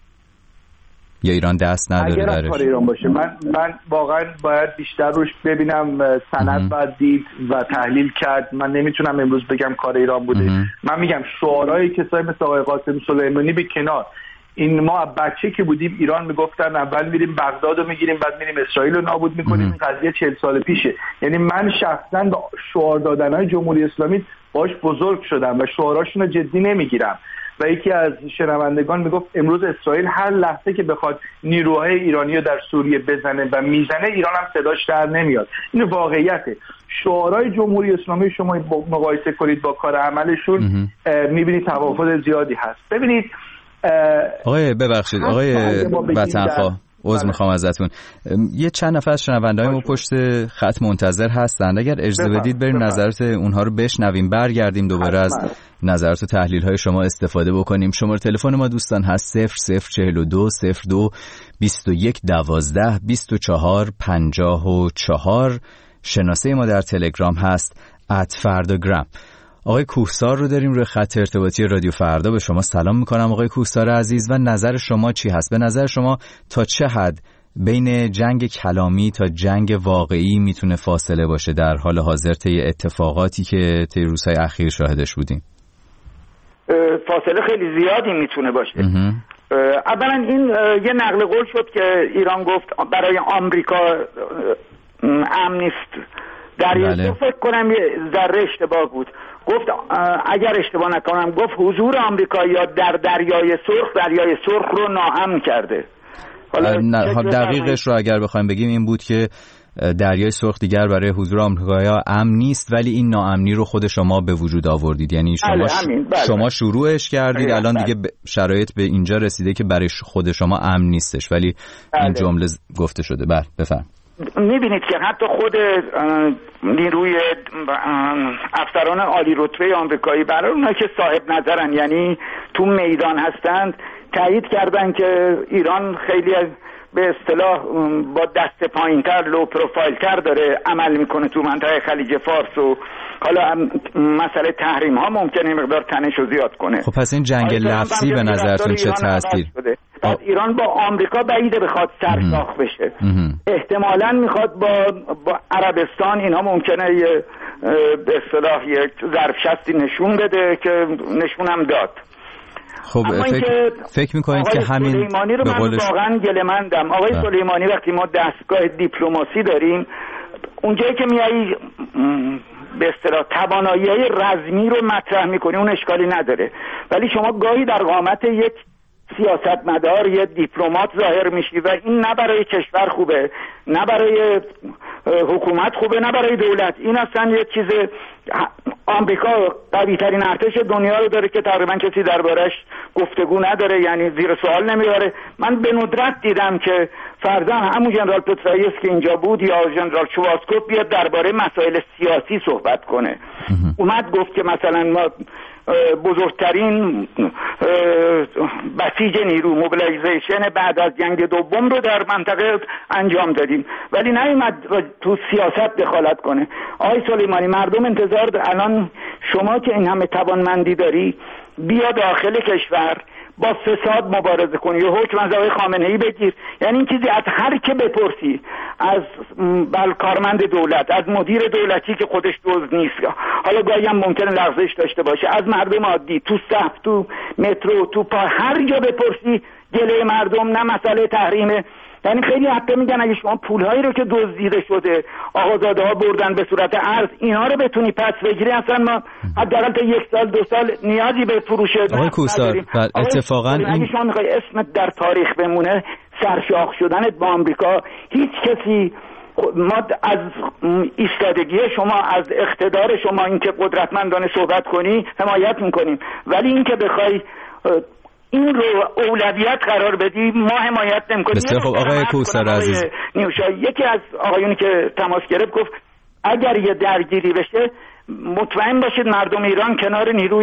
یا ایران دست نداره درش؟ اگر کار ایران باشه من من واقعا باید بیشتر روش ببینم، سند باید دید و تحلیل کرد. من نمیتونم امروز بگم کار ایران بوده. امه. من میگم شعارهای کسایی مثل آقای قاسم سلیمانی به کنار، این ما بچه که بودیم ایران میگفتن اول میریم بغداد رو میگیریم بعد میریم اسرائیل رو نابود میکنیم. این قضیه چهل سال پیشه. یعنی من شخصا با شعار دادنهای جمهوری اسلامی باش بزرگ شدم و شعاراشون رو جدی نمیگیرم. و یکی از شنوندگان میگفت امروز اسرائیل هر لحظه که بخواد نیروهای ایرانی رو در سوریه بزنه و میزنه، ایران هم صداش در نمیاد. این واقعیته. شعارهای جمهوری اسلامی شما مقایسه کنید با کار عملشون، میبینید تفاوت زیادی هست. ببینید آقای ببخشید آقای وطنخواه، عذر میخوام ازتون، یه چند نفر از شنونده‌های ما پشت خط منتظر هستند. اگر اجازه بدید بریم نظرات اونها رو بشنویم، برگردیم دوباره از نظرات و تحلیل‌های شما استفاده بکنیم. شماره تلفن ما دوستان هست صفر صفر چهل و دو صفر دو بیست و یک دوازده بیست و چهار پنجاه و چهار. شناسه ما در تلگرام هست ات فرداگرام. آقای کوهسار رو داریم روی خط ارتباطی رادیو فردا. به شما سلام میکنم آقای کوهسار عزیز و نظر شما چی هست؟ به نظر شما تا چه حد بین جنگ کلامی تا جنگ واقعی میتونه فاصله باشه در حال حاضر طی اتفاقاتی که طی روزهای اخیر شاهدش بودیم؟ فاصله خیلی زیادی میتونه باشه. اولا این یه نقل قول شد که ایران گفت برای آمریکا امن نیست. دریای سرخ فکر کنم یه ذره اشتباه بود. گفت اگر اشتباه نکنم گفت حضور آمریکایی‌ها در دریای سرخ دریای سرخ رو ناامن کرده. حالا نه دقیقش رو اگر بخوایم بگیم این بود که دریای سرخ دیگر برای حضور آمریکایی‌ها امن نیست، ولی این ناامنی رو خود شما به وجود آوردید. یعنی شما بله، همین. بله. شما شروعش کردید، بله. الان دیگه شرایط به اینجا رسیده که برای خود شما امن نیستش، ولی بله. این جمله گفته شده. بله بفرمایید. میبینید که حتی خود نیروی افسران عالی رتبه آمریکایی برای اونها که صاحب نظرن، یعنی تو میدان هستند، تایید کردن که ایران خیلی به اصطلاح با دست پایینتر لو پروفایلتر داره عمل میکنه تو منطقه خلیج فارس و حالا مسئله تحریم ها ممکنه مقدار تنش رو زیاد کنه. خب پس این جنگ لفظی به نظرتون چه تاثیر؟ بعد ایران با آمریکا بعیده بخواد سرساخت بشه. احتمالاً میخواد با با عربستان اینها ممکنه یه به اصطلاح یک ظرفشستی نشون بده که نشونم داد. خب فکر, فکر میکنید که همین سلیمانی رو من قولش... واقعا گله‌مندم. آقای ده. سلیمانی وقتی ما دستگاه دیپلماسی داریم، اونجایی که میایی به اصطلاح توانایی‌های رزمی رو مطرح میکنی اون اشکالی نداره، ولی شما گاهی در قامت یک سیاستمدار یه دیپلمات ظاهر میشی و این نه برای کشور خوبه، نه برای حکومت خوبه، نه برای دولت. این اصلا یه چیز، آمریکا قوی ترین ارتش دنیا رو داره که تقریبا کسی دربارش گفتگو نداره، یعنی زیر سوال نمیبره. من به ندرت دیدم که فرضاً همون جنرال پترایس که اینجا بود یا جنرال شوارزکوف بیاد درباره مسائل سیاسی صحبت کنه. اومد گفت که مثلا ما بزرگترین بسیج نیرو موبیلایزیشن بعد از جنگ دوم رو در منطقه انجام دادیم، ولی نیومد تو سیاست دخالت کنه. آقای سلیمانی، مردم انتظار دارن الان شما که این همه توانمندی داری بیا داخل کشور با فساد مبارزه کنی یا حکم از آقای خامنه‌ای بگیر. یعنی این چیزی از هر که بپرسی، از بل کارمند دولت، از مدیر دولتی که خودش دزد نیست، حالا گاهی هم ممکنه لغزش داشته باشه، از مردم عادی تو صف، تو مترو، تو پا، هر جا بپرسی گله مردم، نه مسئله تحریمه. یعنی خیلی حتی میگن اگه شما پولهایی رو که دزدیده شده آقازاده ها بردن به صورت ارز، اینا رو بتونی پس بگیری، اصلا ما حداقل تا یک سال دو سال نیازی به فروش آقای کوهسار اتفاقا اگه شما میخوای اسمت در تاریخ بمونه، سرشاخ شدنت با آمریکا، هیچ کسی، ما از ایستادگی شما، از اقتدار شما، اینکه قدرتمندانه صحبت کنی حمایت میکنیم، ولی اینکه بخوای این رو اولویت قرار بدی ما حمایت نمی‌کنیم. بسیار خب آقای کوهسار عزیز، نیوشا یکی از آقایونی که تماس گرفت گفت اگر یه درگیری بشه مطمئن باشید مردم ایران کنار نیروی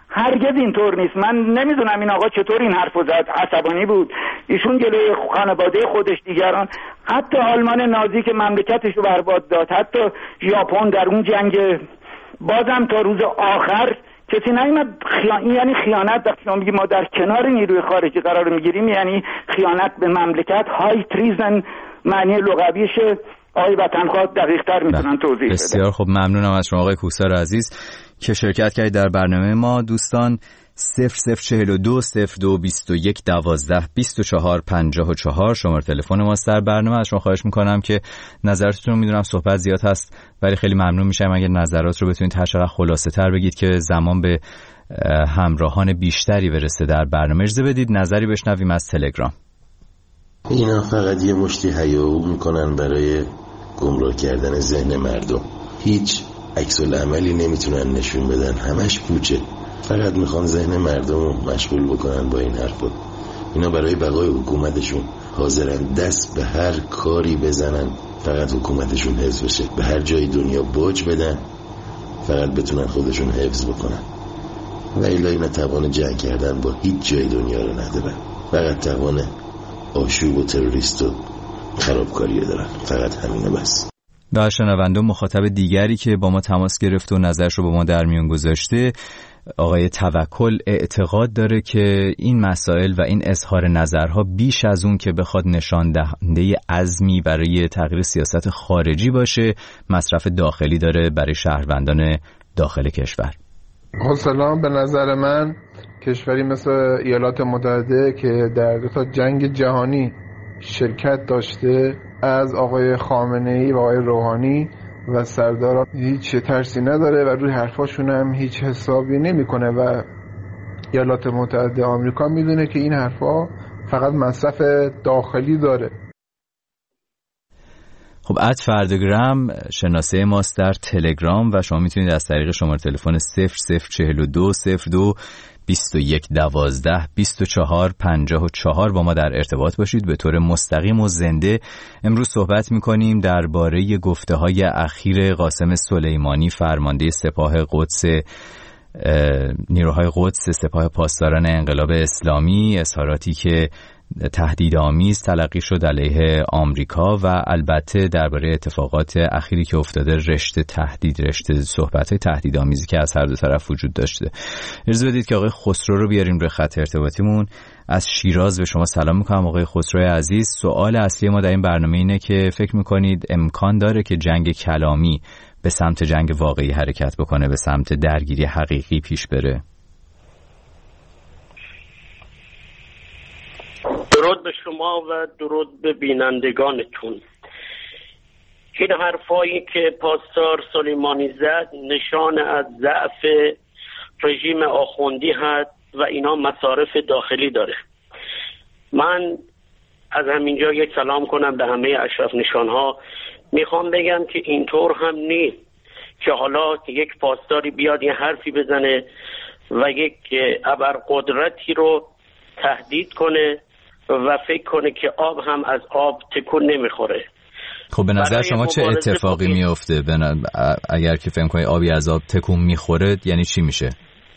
هرگز اینطور نیست. من نمیدونم این آقا چطور این حرفو زد، عصبانی بود ایشون جلوی خانواده خودش، دیگران، حتی آلمان نازی که مملکتش رو برباد داد، حتی ژاپن در اون جنگ بازم تا روز آخر کسی نیامد خیان... یعنی خیانت. وقتی شما میگی ما در کنار نیروی خارجی قرار میگیریم یعنی خیانت به مملکت، های تریزن معنی لغویشه. آقای وطنخواه دقیق‌تر میتونن توضیح بدن. بسیار خب، ممنونم از شما آقای کوثر عزیز که شرکت کردید در برنامه ما. دوستان صفر صفر چهل و دو صفر دو بیست و یک دوازده بیست و چهار پنجاه و چهار شماره تلفن ماست در برنامه. از شما خواهش میکنم که نظرتون رو، میدونم صحبت زیاد هست ولی خیلی ممنون میشم اگر نظرات رو بتونید هر چقدر خلاصه تر بگید که زمان به همراهان بیشتری برسه در برنامه. اجازه بدید نظری بشنویم از تلگرام. اینا فقط یه مشتی هیاهو میکنن برای گمراه کردن ذهن مردم، هیچ عکس العملی نمیتونن نشون بدن، همش پوچه. فقط میخوان ذهن مردم رو مشغول بکنن با این حرفا. اینا برای بقای حکومتشون حاضرن دست به هر کاری بزنن فقط حکومتشون حفظ بشه، به هر جای دنیا باج بدن فقط بتونن خودشون حفظ بکنن. و ایلا اینا توان جنگ کردن با هیچ جای دنیا رو ندارن، فقط توان آشوب و تروریست و خرابکاری دارن، فقط همینه بس. و شنونده مخاطب دیگری که با ما تماس گرفت و نظرش رو با ما در میون گذاشته، آقای توکل اعتقاد داره که این مسائل و این اظهار نظرها بیش از اون که بخواد نشان دهنده عزمی برای تغییر سیاست خارجی باشه، مصرف داخلی داره برای شهروندان داخل کشور. سلام. به نظر من کشوری مثل ایالات متحده که در دو تا جنگ جهانی شرکت داشته، از آقای خامنه‌ای و آقای روحانی و سردار هیچ ترسی نداره و روی حرفاشون هم هیچ حسابی نمیکنه و ایالات متحده آمریکا میدونه که این حرفا فقط مصرف داخلی داره. خب ات فردگرام شناسه ماست در تلگرام و شما میتونید از طریق شماره تلفن صفر صفر چهل و دو صفر دو بیست و یک دوازده بیست و چهار پنجاه و چهار با ما در ارتباط باشید به طور مستقیم و زنده. امروز صحبت میکنیم درباره گفته های اخیر قاسم سلیمانی، فرمانده سپاه قدس، نیروهای قدس، سپاه پاسداران انقلاب اسلامی، اظهاراتی که تهدیدآمیز تلقی شد علیه آمریکا و البته درباره اتفاقات اخیری که افتاده، رشته تهدید، رشته صحبت‌های تهدیدآمیزی که از هر دو طرف وجود داشته. اجازه بدید که آقای خسرو رو بیاریم روی خط ارتباطیمون. از شیراز به شما سلام میکنم آقای خسرو عزیز. سوال اصلی ما در این برنامه اینه که فکر میکنید امکان داره که جنگ کلامی به سمت جنگ واقعی حرکت بکنه، به سمت درگیری حقیقی پیش بره؟ درود به شما و درود به بینندگانتون. این حرفایی که پاسدار سلیمانی زد نشان از ضعف رژیم آخوندی هست و اینا مصارف داخلی داره. من از همینجا یک سلام کنم به همه اشرف نشانها. میخوام بگم که اینطور هم نیست که حالا یک پاسداری بیاد یه حرفی بزنه و یک ابرقدرتی رو تهدید کنه و فکر کنه که آب هم از آب تکون نمیخوره. خب به نظر شما چه اتفاقی میفته بنا... اگر که فکر کنید آبی از آب تکون میخوره یعنی چی میشه؟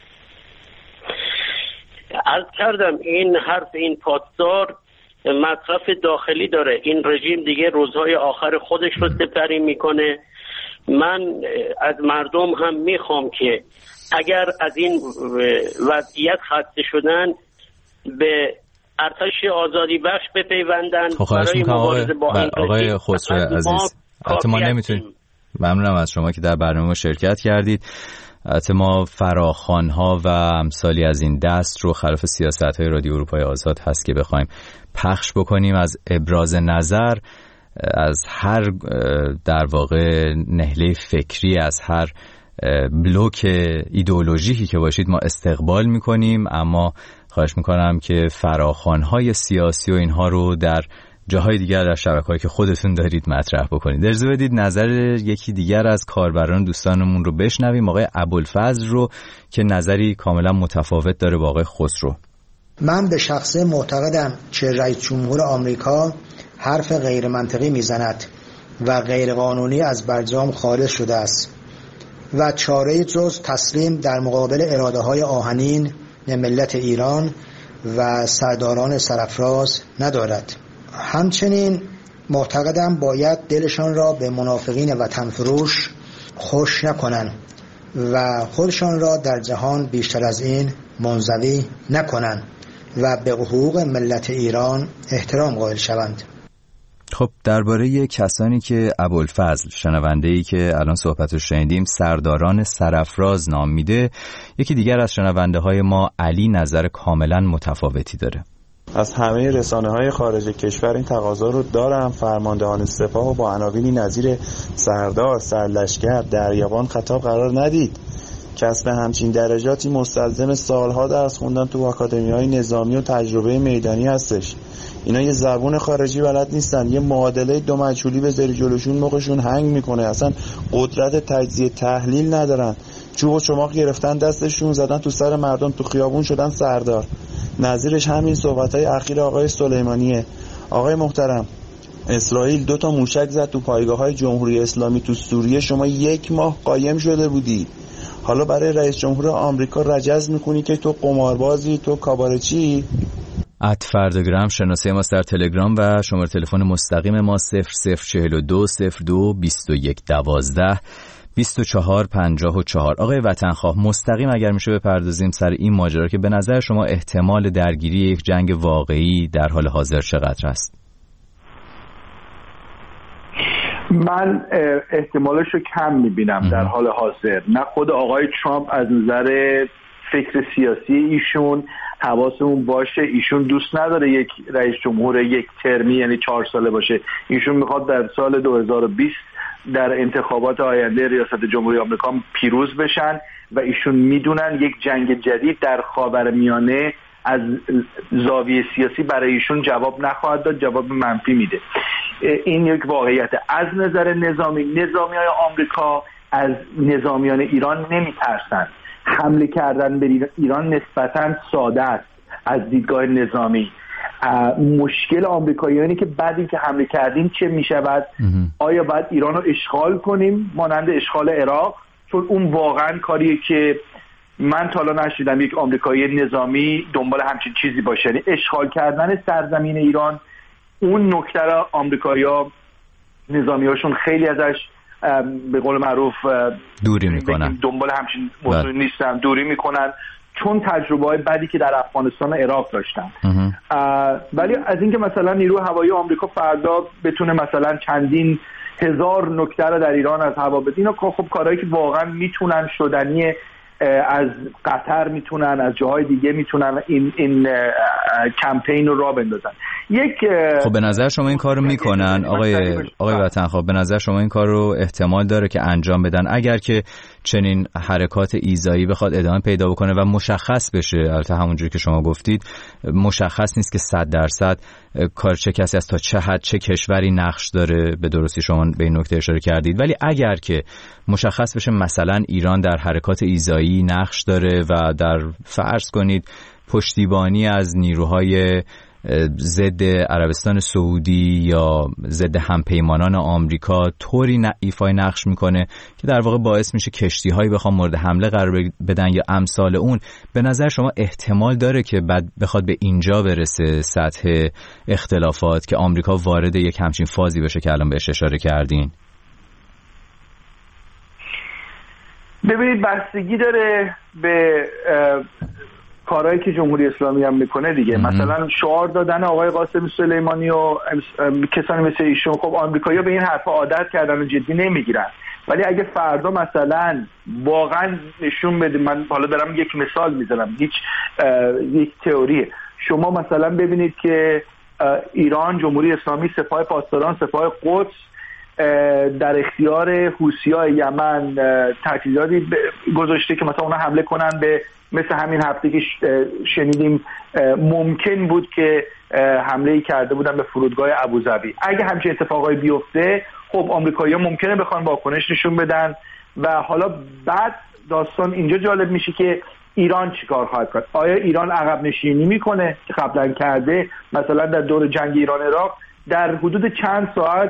عرض کردم این حرف این پاسدار مصرف داخلی داره. این رژیم دیگه روزهای آخر خودش رو سپری میکنه. من از مردم هم میخوام که اگر از این وضعیت خسته شدن به ارتش آزادی بخش بپیوندن برای مبارزه با این آقای خسرو عزیز. البته ما نمیتونیم. ممنونم از شما که در برنامه شرکت کردید. البته ما فراخوان‌ها و امثالی از این دست رو خلاف سیاست‌های رادیو اروپای آزاد هست که بخوایم پخش بکنیم از ابراز نظر، از هر در واقع نهله فکری، از هر بلوک ایدئولوژیکی که باشید ما استقبال میکنیم، اما خواهش میکنم که فراخوان‌های سیاسی و اینها رو در جاهای دیگر در شبکه‌هایی که خودتون دارید مطرح بکنید. اجازه بدید نظر یکی دیگر از کاربران دوستانمون رو بشنویم، آقای ابوالفضل رو که نظری کاملا متفاوت داره با آقای خسرو. من به شخصه معتقدم که رئیس جمهور آمریکا حرف غیر منطقی میزند و غیر قانونی از برجام خارج شده است. و چاره جز تسلیم در مقابل اراده های آهنین ملت ایران و سرداران سرافراز ندارد. همچنین معتقدم باید دلشان را به منافقین وطن فروش خوش نکنند و خودشان را در جهان بیشتر از این منزوی نکنند و به حقوق ملت ایران احترام قائل شوند. خب درباره کسانی که ابوالفضل شنونده‌ای که الان صحبتش شنیدیم سرداران سرافراز نام میده، یکی دیگر از شنونده های ما علی نظر کاملا متفاوتی داره. از همه رسانه‌های خارج کشور این تقاضا رو دارم، فرماندهان سپاه و با عناوینی نظیر سردار، سرلشکر، دریابان خطاب قرار ندید. کسب همچین درجاتی مستلزم سالها درس خوندن تو آکادمی‌های نظامی و تجربه میدانی هستش. اینا یه زبون خارجی بلد نیستن، یه معادله دو مجهولی بذاری جلوشون مخشون هنگ میکنه، اصلا قدرت تجزیه تحلیل ندارن. چوب و چماق گرفتن دستشون، زدن تو سر مردم، تو خیابون شدن سردار. نظیرش همین صحبت‌های اخیر آقای سلیمانیه. آقای محترم، اسرائیل دو تا موشک زد تو پایگاه‌های جمهوری اسلامی تو سوریه، شما یک ماه قایم شده بودی. حالا برای رئیس جمهور آمریکا رجز میکنی که تو قماربازی، تو کابارچی؟ ات فردگرام شناسه ما در تلگرام و شماره تلفن مستقیم ما صفر صفر چهل و دو صفر دو بیست و یک دوازده بیست و چهار پنجاه و چهار. آقای وطنخواه، مستقیم اگر میشه بپردازیم سر این ماجرا که به نظر شما احتمال درگیری یک جنگ واقعی در حال حاضر چقدر است؟ من احتمالش رو کم میبینم در حال حاضر. نه خود آقای ترامپ از نظر فکر سیاسی ایشون حواسمون باشه، ایشون دوست نداره یک رئیس جمهور یک ترمی یعنی چهار ساله باشه. ایشون میخواد در سال دو هزار و بیست در انتخابات آینده ریاست جمهوری آمریکا پیروز بشن و ایشون میدونن یک جنگ جدید در خاورمیانه از زاویه سیاسی برای ایشون جواب نخواهد داد، جواب منفی میده. این یک واقعیت. از نظر نظامی، نظامیای آمریکا از نظامیان ایران نمیترسن. حمله کردن به ایران نسبتاً ساده است از دیدگاه نظامی. مشکل آمریکاییانی که بعد اینکه حمله کردیم چه میشود؟ آیا باید ایران رو اشغال کنیم مانند اشغال عراق؟ چون اون واقعا کاریه که من تا حالا نشیدم یک آمریکایی نظامی دنبال همچین چیزی باشه. یعنی اشغال کردن سرزمین ایران، اون نکته را آمریکایی‌ها نظامی‌هاشون خیلی ازش به قول معروف دوری میکنن، دنبال همچین موضوع نیستن، دوری میکنن، چون تجربه های بدی که در افغانستان و عراق داشتن. ولی از اینکه مثلا نیروی هوایی آمریکا فردا بتونه مثلا چندین هزار نکته را در ایران از هوا بده، اینا خب کارهایی که واقعا میتونن شدنیه. از قطر میتونن، از جاهای دیگه میتونن این این کمپین رو راه بندازن. یک خب به نظر شما این کارو میکنن آقای آقای وطنخواه؟ به نظر شما این کار رو احتمال داره که انجام بدن اگر که چنین حرکات ایذایی بخواد ادامه پیدا بکنه و مشخص بشه؟ البته همونجوری که شما گفتید مشخص نیست که صد درصد کار چه کسی از تا چه حد چه کشوری نقش داره، به درستی شما به این نکته اشاره کردید. ولی اگر که مشخص بشه مثلا ایران در حرکات ایذایی نقش داره و در فرض کنید پشتیبانی از نیروهای ضد عربستان سعودی یا ضد همپیمانان آمریکا طوری ایفای نقش میکنه که در واقع باعث میشه کشتی‌هایی بخوام مورد حمله قرار بدن یا امثال اون، به نظر شما احتمال داره که بعد بخواد به اینجا برسه سطح اختلافات که آمریکا وارد یک همچین فازی بشه که الان بهش اشاره کردین؟ ببینید بستگی داره به کارهایی که جمهوری اسلامی هم میکنه دیگه. ام. مثلا شعار دادن آقای قاسم سلیمانی و کسانی مثل ایشون، خب آمریکایی‌ها به این حرفا عادت کردن و جدی نمیگیرن. ولی اگه فردا مثلا واقعا نشون بده، من حالا دارم یک مثال میزنم، هیچ یک تئوریه، شما مثلا ببینید که ایران، جمهوری اسلامی، سپاه پاسداران، سپاه قدس در اختیار حوثی‌های یمن تجهیزاتی گذاشته که مثلا اونا حمله کنن به، مثل همین هفته که شنیدیم ممکن بود که حمله کرده بودن به فرودگاه ابوظبی. اگه همچین اتفاقایی بیفته خب آمریکایی‌ها ممکنه بخوان واکنش نشون بدن و حالا بعد داستان اینجا جالب میشه که ایران چیکار خواهد کرد. آیا ایران عقب نشینی میکنه که قبلا کرده؟ مثلا در دور جنگ ایران عراق در حدود چند ساعت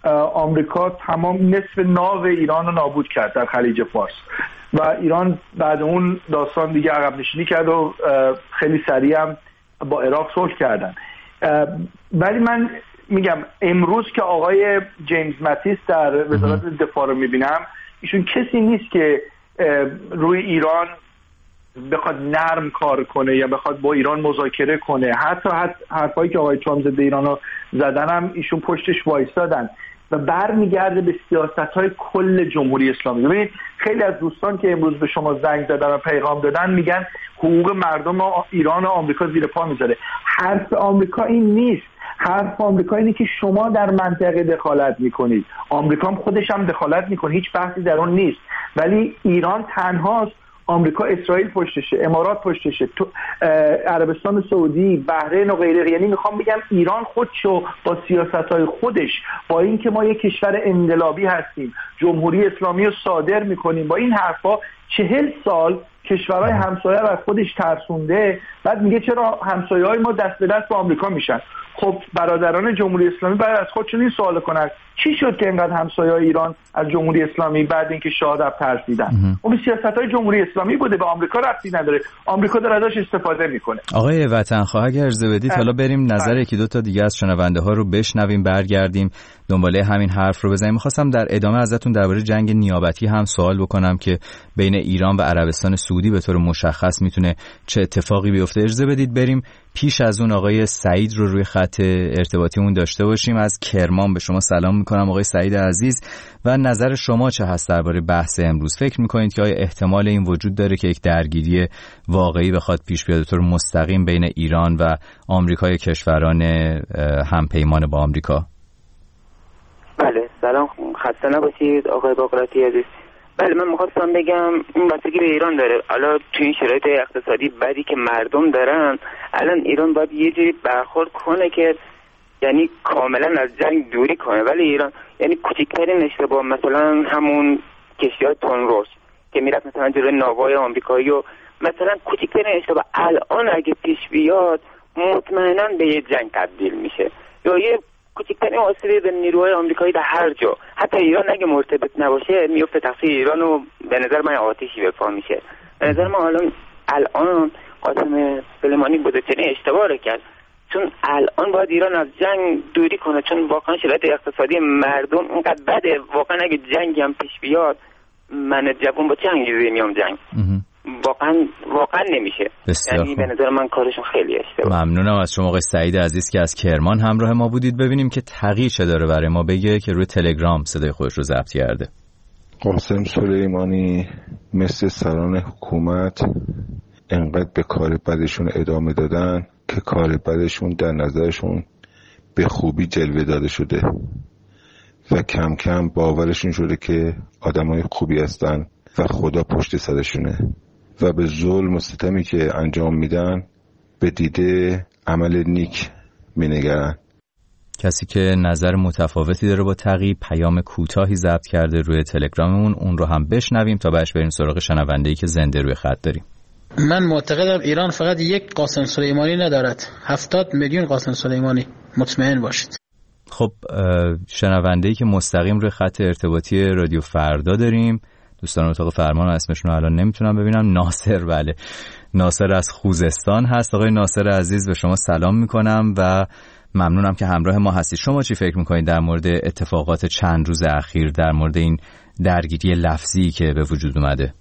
آمریکا تمام نصف ناو ایران رو نابود کرد در خلیج فارس و ایران بعد اون داستان دیگه عقب نشینی کرد و خیلی سریع هم با عراق صلح کردن. ولی من میگم امروز که آقای جیمز ماتیس در وزارت دفاع رو میبینم، ایشون کسی نیست که روی ایران بخواد نرم کار کنه یا بخواد با ایران مذاکره کنه. حتی حرفایی که آقای ترامپ ضد ایران رو زدن هم ایشون پشتش وایسادن و برمیگرده به سیاست‌های کل جمهوری اسلامی. ببینید خیلی از دوستان که امروز به شما زنگ زدن و پیغام دادن میگن حقوق مردم ایران و آمریکا زیر پا میذاره. حرف آمریکا این نیست. حرف آمریکا اینه که شما در منطقه دخالت میکنید، آمریکا هم خودش هم دخالت میکنه، هیچ بحثی در اون نیست، ولی ایران تنهاست. آمریکا، اسرائیل پشتشه، امارات پشتشه، عربستان سعودی، بحرین و غیره. یعنی میخوام بگم ایران خودشو با سیاست‌های خودش، با اینکه ما یک کشور انقلابی هستیم، جمهوری اسلامی رو صادر میکنیم، با این حرفا چهل سال کشورهای همسایه رو از خودش ترسونده، بعد میگه چرا همسایه‌های ما دست به دست با آمریکا میشن. خب برادران جمهوری اسلامی باید از خودشون این سوال کنن چی شد که اینقدر همسایه‌های ایران از جمهوری اسلامی بعد اینکه شاه رفت ترسیدن؟ اون سیاست‌های جمهوری اسلامی بوده، به آمریکا ربطی نداره، آمریکا داره ازش استفاده میکنه. آقای وطنخواه اگر اجازه بدید حالا بریم نظر یکی دو تا دیگه از شنونده ها رو بشنویم، برگردیم دنباله همین حرف رو بزنیم. می‌خواستم در ادامه ازتون درباره جنگ نیابتی هم سوال بکنم که بین ایران و عربستان سعودی به طور مشخص میتونه چه اتفاقی بیفته. اجازه بدید بریم پیش از اون آقای سعید رو روی خط ارتباطیمون داشته باشیم. از کرمان به شما سلام میکنم آقای سعید عزیز و نظر شما چه هست درباره بحث امروز؟ فکر میکنید که آیا احتمال این وجود داره که یک درگیری واقعی بخواد پیش بیاد به طور مستقیم بین ایران و آمریکای کشوران همپیمان با آمریکا؟ بله سلام، خسته نباشید آقای باقراتی عزیز. بله من میخواستم بگم این بستگی به ایران داره. حالا تو این شرایط اقتصادی بدی که مردم دارن، الان ایران باید یه جوری برخورد کنه که یعنی کاملا از جنگ دوری کنه، ولی ایران یعنی کوچکترین اشتباه، مثلا همون کشتی‌های تونروس که میرفت مثلا جلوی ناوهای آمریکایی و مثلا کوچکترین اشتباه الان اگه پیش بیاد مطمئنا به یه جنگ تبدیل میشه، یا یه کوچکترین آسیبی به نیروهای آمریکایی در هر جا، حتی ایران اگه مرتبط نباشه میفته تقصیر ایران و به نظر من آتشی به پا میشه. به نظر من الان الان قاسم سلیمانی بزرگترین اشتباه رو کرد، چون الان باید ایران از جنگ دوری کنه، چون واقعا شرایط اقتصادی مردم اینقدر بده. واقعا اگه جنگی هم پیش بیاد من جوون با چه انگیزه میام جنگ؟ واقعا واقعا نمیشه. یعنی به نظر من کارشون خیلی اشتباه. ممنونم از شما آقای سعید عزیز که از کرمان همراه ما بودید. ببینیم که تغییر چه داره برای ما بگه که روی تلگرام صدای خودش رو ضبط کرده. قاسم سلیمانی مثل سران حکومت انقدر به کار بدشون ادامه دادن که کار بدشون در نظرشون به خوبی جلوه داده شده و کم کم باورشون شده که آدمای خوبی هستن و خدا پشت سرشونه و به ظلم و ستمی که انجام میدن به دیده عمل نیک مینگرن. کسی که نظر متفاوتی داره با تغییر پیام کوتاهی ضبط کرده روی تلگراممون، اون رو هم بشنویم تا بعدش بریم سراغ شنونده‌ای که زنده روی خط داریم. من معتقدم ایران فقط یک قاسم سلیمانی ندارد، هفتاد میلیون قاسم سلیمانی، مطمئن باشید. خب شنونده‌ای که مستقیم روی خط ارتباطی رادیو فردا داریم، دوستان اتاق فرمان اسمشون رو الان نمیتونم ببینم، ناصر. بله ناصر از خوزستان هست. آقای ناصر عزیز به شما سلام میکنم و ممنونم که همراه ما هستید. شما چی فکر میکنید در مورد اتفاقات چند روز اخیر، در مورد این درگیری لفظی که به وجود اومده؟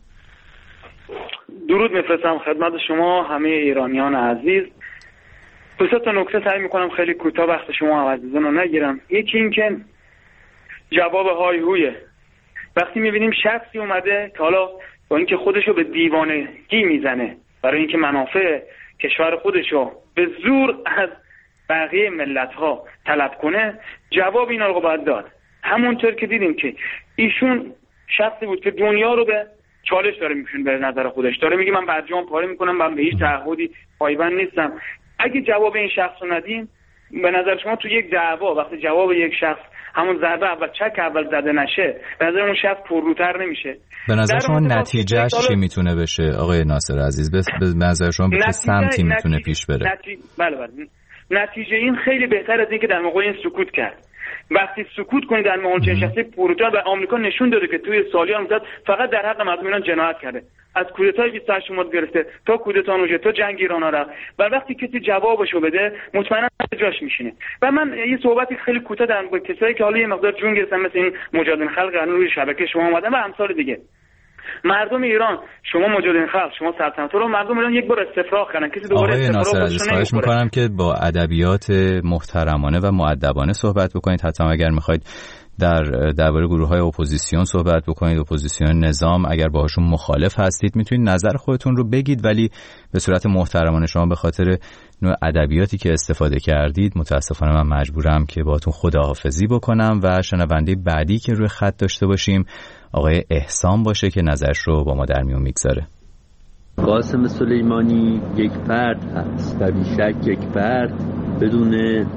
درود میفرستم خدمت شما همه ایرانیان عزیز. دو سه تا نکته سعی میکنم خیلی کوتاه وقت شما عزیزان رو نگیرم. یکی این که جواب های هویه، وقتی میبینیم شخصی اومده که حالا با اینکه خودشو به دیوانگی میزنه برای اینکه منافع کشور خودشو به زور از بقیه ملت ها طلب کنه، جواب اینا رو باید داد. همونطور که دیدیم که ایشون شخصی بود که دنیا رو به چالش داره میشون به نظر خودش داره میگه من برجام پاره میکنم، من به هیچ تعهدی پایبند نیستم. اگه جواب این شخص رو ندیم، به نظر شما تو یک دعوا وقتی جواب یک شخص همون ضربه اول چک اول زده نشه، به نظر اون شخص پرروتر نمیشه. به نظر شما نتیجهش چی میتونه بشه آقای ناصر عزیز؟ به نظر شما به چه سمتی میتونه پیش بره؟ نتیجه... بله بله. نتیجه این خیلی بهتر از این که در موقع این سکوت کرد. وقتی سکوت کنید در مهال چنین شخصی پروتئا و آمریکا نشون داده که توی سالیان گذشته فقط در حق مردم ایران جنایت کرده، از کودتای بیست و هشت مارس گرفته تا کودتا نوژه تا جنگ ایران ها رفت و وقتی کسی جوابشو بده مطمئنا جاش میشینه. و من یه صحبتی خیلی کوتاه دارم با کسایی که حالا یه مقدار جون گرفتن مثل این مجاهدین خلق الان روی شبکه شما اومدن و امثال دیگه. مردم ایران، شما مجاهدین خلق، شما سلطنت رو مردم ایران یک بار استفراغ کردن، کسی دوباره استفراغ ناصر عزیز خواهش میکنم که با ادبیات محترمانه و مؤدبانه صحبت بکنید. حتی اگر میخواید در درباره گروه‌های اپوزیسیون صحبت بکنید، اپوزیسیون نظام، اگر باهاشون مخالف هستید میتونید نظر خودتون رو بگید، ولی به صورت محترمانه. شما به خاطر نوع ادبیاتی که استفاده کردید متاسفانه من مجبورم که باهاتون خداحافظی بکنم و شنونده بعدی که روی خط داشته باشیم آقای احسان باشه که نظرش رو با ما در میون میگذاره. قاسم سلیمانی یک فرد هست و بیشک یک فرد بدون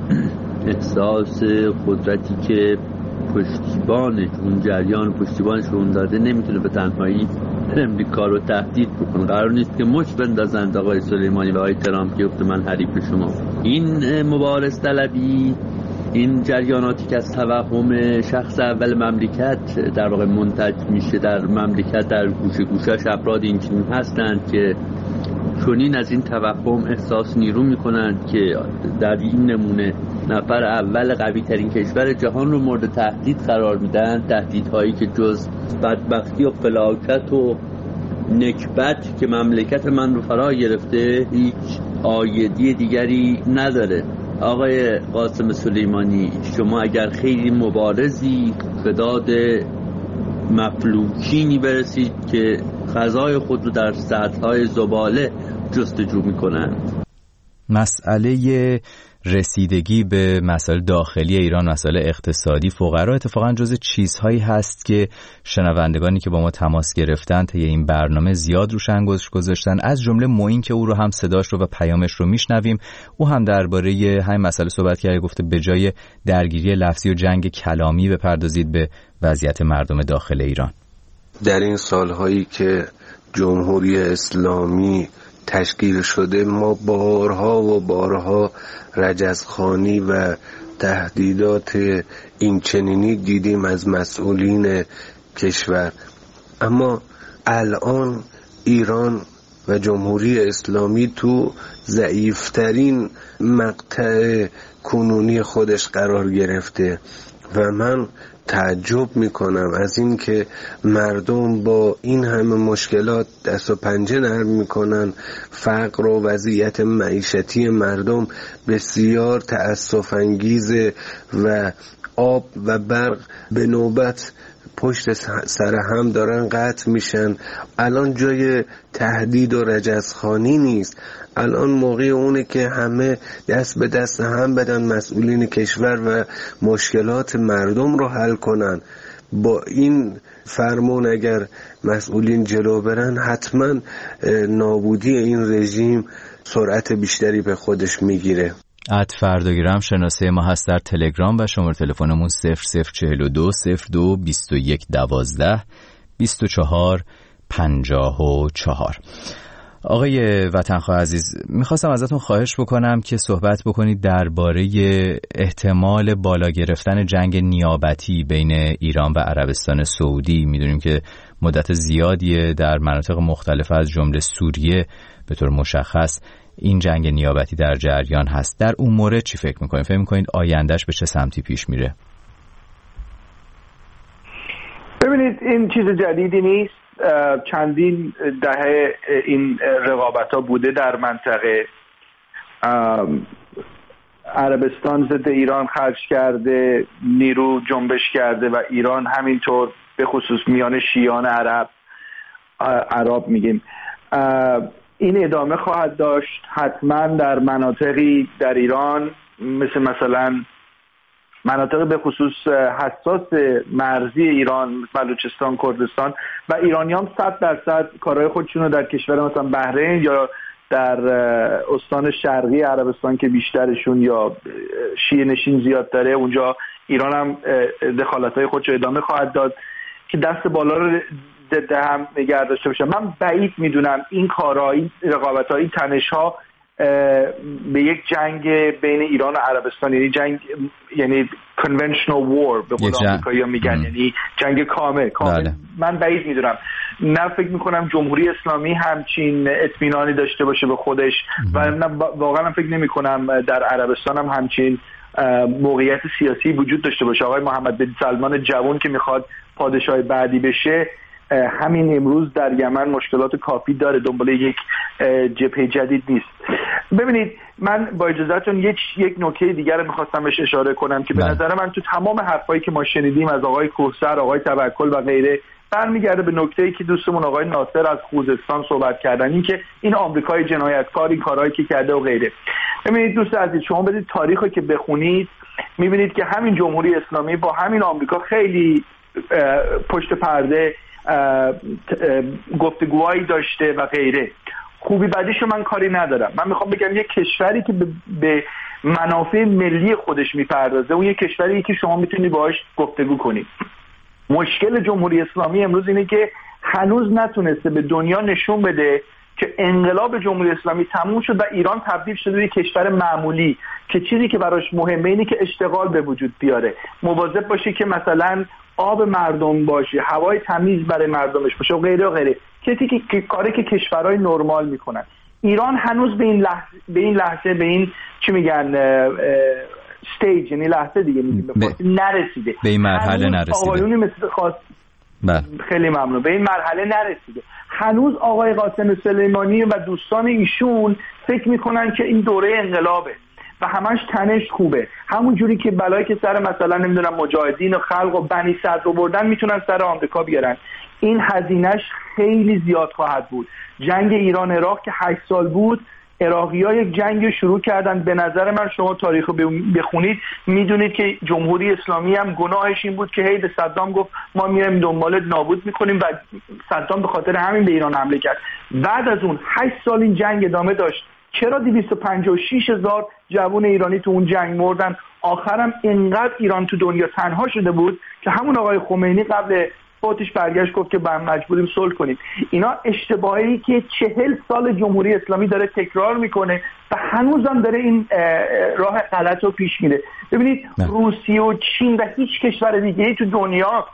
احساس قدرتی که پشتیبانش اون جریان پشتیبانش رو اون داده نمیتونه به تنهایی امریکا رو تهدید بکنه. قرار نیست که مچ بندازند آقای سلیمانی و آقای ترامپ که گفته من حریف شما. این مبارز طلبی، این جریاناتی که از توهم شخص اول مملکت در واقع منتج میشه در مملکت، در گوشه گوشه‌اش افراد این چنین هستند که چنین از این توهم احساس نیرو میکنند که در این نمونه نفر اول قوی ترین کشور جهان رو مورد تهدید قرار میدن، تهدیدهایی که جز بدبختی و فلاکت و نکبت که مملکت من رو فرا گرفته هیچ آیدی دیگری نداره. آقای قاسم سلیمانی، شما اگر خیلی مبارزی فداد مفلوکینی برسید که غذای خود رو در سطح‌های زباله جستجو میکنند. مسئله رسیدگی به مسائل داخلی ایران، مسائل اقتصادی فقرا اتفاقا جز چیزهایی هست که شنوندگانی که با ما تماس گرفتن طی این برنامه زیاد روش انگشت گذاشتن، از جمله معین که او رو هم صداش رو و پیامش رو میشنویم. او هم درباره همین مسئله صحبت کرده، گفته به جای درگیری لفظی و جنگ کلامی بپردازید به وضعیت مردم داخل ایران. در این سالهایی که جمهوری اسلامی تشکیل شده ما بارها و بارها رجزخوانی و تهدیدات این چنینی دیدیم از مسئولین کشور، اما الان ایران و جمهوری اسلامی تو ضعیفترین مقطع کنونی خودش قرار گرفته و من تعجب میکنم از این که مردم با این همه مشکلات دست و پنجه نرم میکنن. فقر و وضعیت معیشتی مردم بسیار تأسف انگیزه و آب و برق به نوبت پشت سر هم دارن قطع میشن. الان جای تهدید و رجزخوانی نیست، الان موقع اونه که همه دست به دست هم بدن مسئولین کشور و مشکلات مردم رو حل کنن. با این فرمان اگر مسئولین جلو برن حتما نابودی این رژیم سرعت بیشتری به خودش میگیره. ات فرداگرام شناسه ما هست در تلگرام و شماره تلفنمون صفر صفر چهل و دو صفر دو بیست و یک دوازده بیست و چهار پنجاه و چهار. آقای وطنخواه عزیز، میخواستم ازتون خواهش بکنم که صحبت بکنید درباره احتمال بالا گرفتن جنگ نیابتی بین ایران و عربستان سعودی. میدونیم که مدت زیادیه در مناطق مختلف از جمله سوریه به طور مشخص این جنگ نیابتی در جریان هست. در اون مورد چی فکر میکنید؟ فکر میکنید آیندهش به چه سمتی پیش میره؟ ببینید این چیز جدیدی نیست، چندین دهه این رقابت ها بوده در منطقه. عربستان ضد ایران خرج کرده، نیرو جنبش کرده و ایران همینطور، به خصوص میان شیعان عرب عرب میگیم. این ادامه خواهد داشت حتما در مناطقی در ایران مثل مثلا مناطق به خصوص حساس مرزی ایران، بلوچستان، کردستان و ایرانیان صد درصد کارهای خودشون رو در کشور مثلا بحرین یا در استان شرقی عربستان که بیشترشون یا شیعه نشین زیاد داره، اونجا ایران هم دخالت‌های خودش رو ادامه خواهد داد که دست بالا رو ضد هم نگه داشته باشه. من بعید میدونم این کارها، این رقابت‌ها، این تنش‌ها به یک جنگ بین ایران و عربستان، یعنی جنگ یعنی conventional war به قول آمریکایی‌ها میگن، یعنی جنگ کامل کامل بله. من بعید میدونم، نه فکر میکنم جمهوری اسلامی همچین اطمینانی داشته باشه به خودش ام. و نه واقعا فکر نمیکنم در عربستان هم همچین موقعیت سیاسی وجود داشته باشه. آقای محمد بن سلمان جوان که میخواد پادشاه بعدی بشه همین امروز در یمن مشکلات کافی داره، دنبال یک جبهه جدید نیست. ببینید من با اجازهتون یک یک نکته دیگر رو می‌خواستم بهش اشاره کنم که به نظر من تو تمام حرفایی که ما شنیدیم از آقای کوثر، آقای توکل و غیره برمیگرده به نکته‌ای که دوستمون آقای ناصر از خوزستان صحبت کردن، این که این آمریکای جنایتکار این کارهایی که کرده و غیره. ببینید دوست عزیز، شما برید تاریخو که بخونید می‌بینید که همین جمهوری اسلامی با همین آمریکا خیلی پشت پرده گفتگوهایی داشته و غیره. خوبی بدیشو من کاری ندارم، من میخوام بگم یک کشوری که به منافع ملی خودش میپردازه اون یک کشوری که شما میتونی باهاش گفتگو کنی. مشکل جمهوری اسلامی امروز اینه که هنوز نتونسته به دنیا نشون بده که انقلاب جمهوری اسلامی تموم شد و ایران تبدیل شده به یک کشور معمولی که چیزی که براش مهمه اینه که اشتغال به وجود بیاره، مواظب باشه که مثلا آب مردم باشه، هوای تمیز برای مردمش باشه و غیره و غیره، چیزی که کاری که کشورهای نرمال میکنن. ایران هنوز به این لحظه به این لحظه به این چی میگن استیج، یعنی لحظه دیگه میگیم ب... نرسیده، به این مرحله نرسیده. آقایونی مثل خاص بله. خیلی ممنون، به این مرحله نرسیده. هنوز آقای قاسم سلیمانی و دوستان ایشون فکر میکنن که این دوره انقلابه و همش تنش خوبه، همون جوری که بلایی که سر مثلا نمیدونم مجاهدین و خلق و بنی صدر رو بردن میتونن سر آمریکا بیارن. این هزینهش خیلی زیاد خواهد بود. جنگ ایران عراق که هشت سال بود، عراقی‌ها یک جنگ شروع کردن. به نظر من شما تاریخ رو بخونید میدونید که جمهوری اسلامی هم گناهش این بود که هی به صدام گفت ما میایم دنبالت نابود میکنیم و صدام به خاطر همین به ایران حمله کرد. بعد از اون هشت سال این جنگ ادامه داشت. چرا دویست و پنجاه و شش هزار جوان ایرانی تو اون جنگ مردن؟ آخرم اینقدر ایران تو دنیا تنها شده بود که همون آقای خمینی قبل فوتش برگشت گفت که با مجبوریم صلح کنیم. اینا اشتباهی که چهل سال جمهوری اسلامی داره تکرار میکنه و هنوزم داره این راه غلط رو پیش میره. ببینید روسیه و چین و هیچ کشور دیگه تو دنیا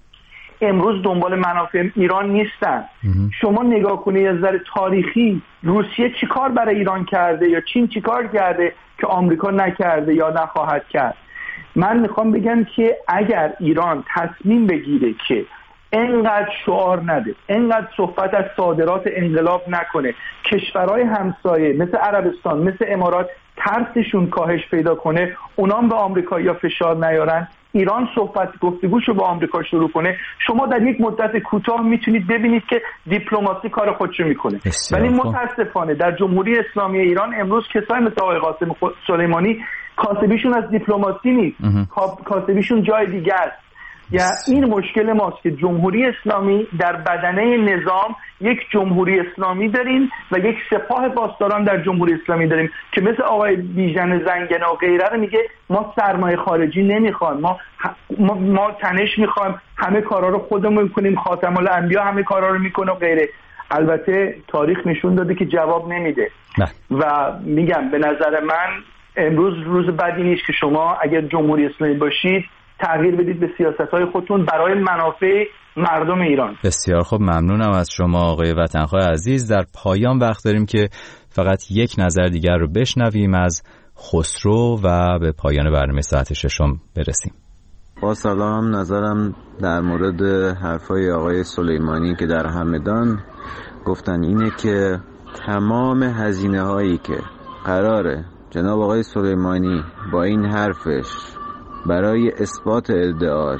امروز دنبال منافع ایران نیستن. شما نگاه کنید از نظر تاریخی روسیه چیکار برای ایران کرده یا چین چیکار کرده که آمریکا نکرده یا نخواهد کرد. من میخوام بگم که اگر ایران تصمیم بگیره که انقدر شعار نده، انقدر صحبت از صادرات انقلاب نکنه، کشورهای همسایه مثل عربستان مثل امارات ترسشون کاهش پیدا کنه، اونام به آمریکایی‌ها فشار نیارن، ایران صحبت گفتگوشو با آمریکا شروع کنه، شما در یک مدت کوتاه میتونید ببینید که دیپلماسی کار خودشو میکنه. ولی متاسفانه در جمهوری اسلامی ایران امروز کسایی مثل آقای قاسم سلیمانی کاسبیشون از دیپلماسی نیست، کاسبیشون جای دیگه است. یا این مشکل ماست که جمهوری اسلامی در بدنه نظام یک جمهوری اسلامی داریم و یک سپاه پاسداران در جمهوری اسلامی داریم که مثل آقای بیژن زنگنه و غیره رو میگه ما سرمایه خارجی نمیخوایم، ما ما, ما تنش میخوایم، همه کارا رو خودمون میکنیم، خاتم الانبیا همه کارا رو میکنه و غیره. البته تاریخ نشون داده که جواب نمیده نه. و میگم به نظر من امروز روز بدی نیست که شما اگر جمهوری اسلامی باشید تغییر بدید به سیاست‌های خودتون برای منافع مردم ایران. بسیار خوب، ممنونم از شما آقای وطنخواه عزیز. در پایان وقت داریم که فقط یک نظر دیگر رو بشنویم از خسرو و به پایان برنامه ساعت ششم برسیم. با سلام، نظرم در مورد حرفای آقای سلیمانی که در همدان گفتن اینه که تمام هزینه هایی که قراره جناب آقای سلیمانی با این حرفش برای اثبات ادعاش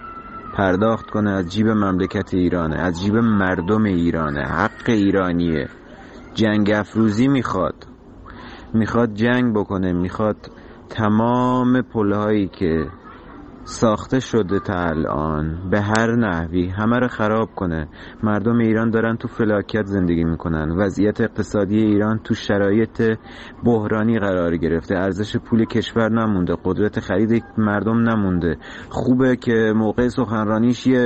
پرداخت کنه از جیب مملکت ایرانه، از جیب مردم ایرانه، حق ایرانیه. جنگ افروزی میخواد میخواد جنگ بکنه، میخواد تمام پلهایی که ساخته شده تا الان به هر نحوی همه رو خراب کنه. مردم ایران دارن تو فلاکت زندگی میکنن، وضعیت اقتصادی ایران تو شرایط بحرانی قرار گرفته، ارزش پول کشور نمونده، قدرت خرید مردم نمونده. خوبه که موقع سخنرانیش یه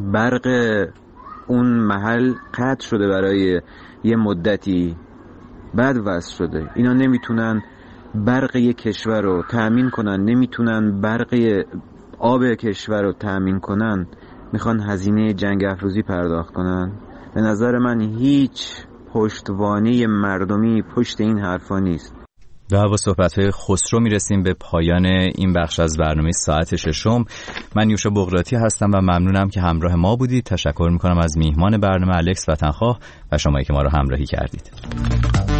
برق اون محل قطع شده برای یه مدتی بد وضع شده. اینا نمیتونن برق یک کشور رو تأمین کنن، نمیتونن برق آب کشور رو تأمین کنن، میخوان هزینه جنگ افروزی پرداخت کنن. به نظر من هیچ پشتوانه مردمی پشت این حرفا نیست. و با صحبت‌های خسرو میرسیم به پایان این بخش از برنامه ساعت ششم. من یوشا بغراتی هستم و ممنونم که همراه ما بودید. تشکر میکنم از میهمان برنامه الکس وطنخواه و شمایی که ما رو همراهی کردید.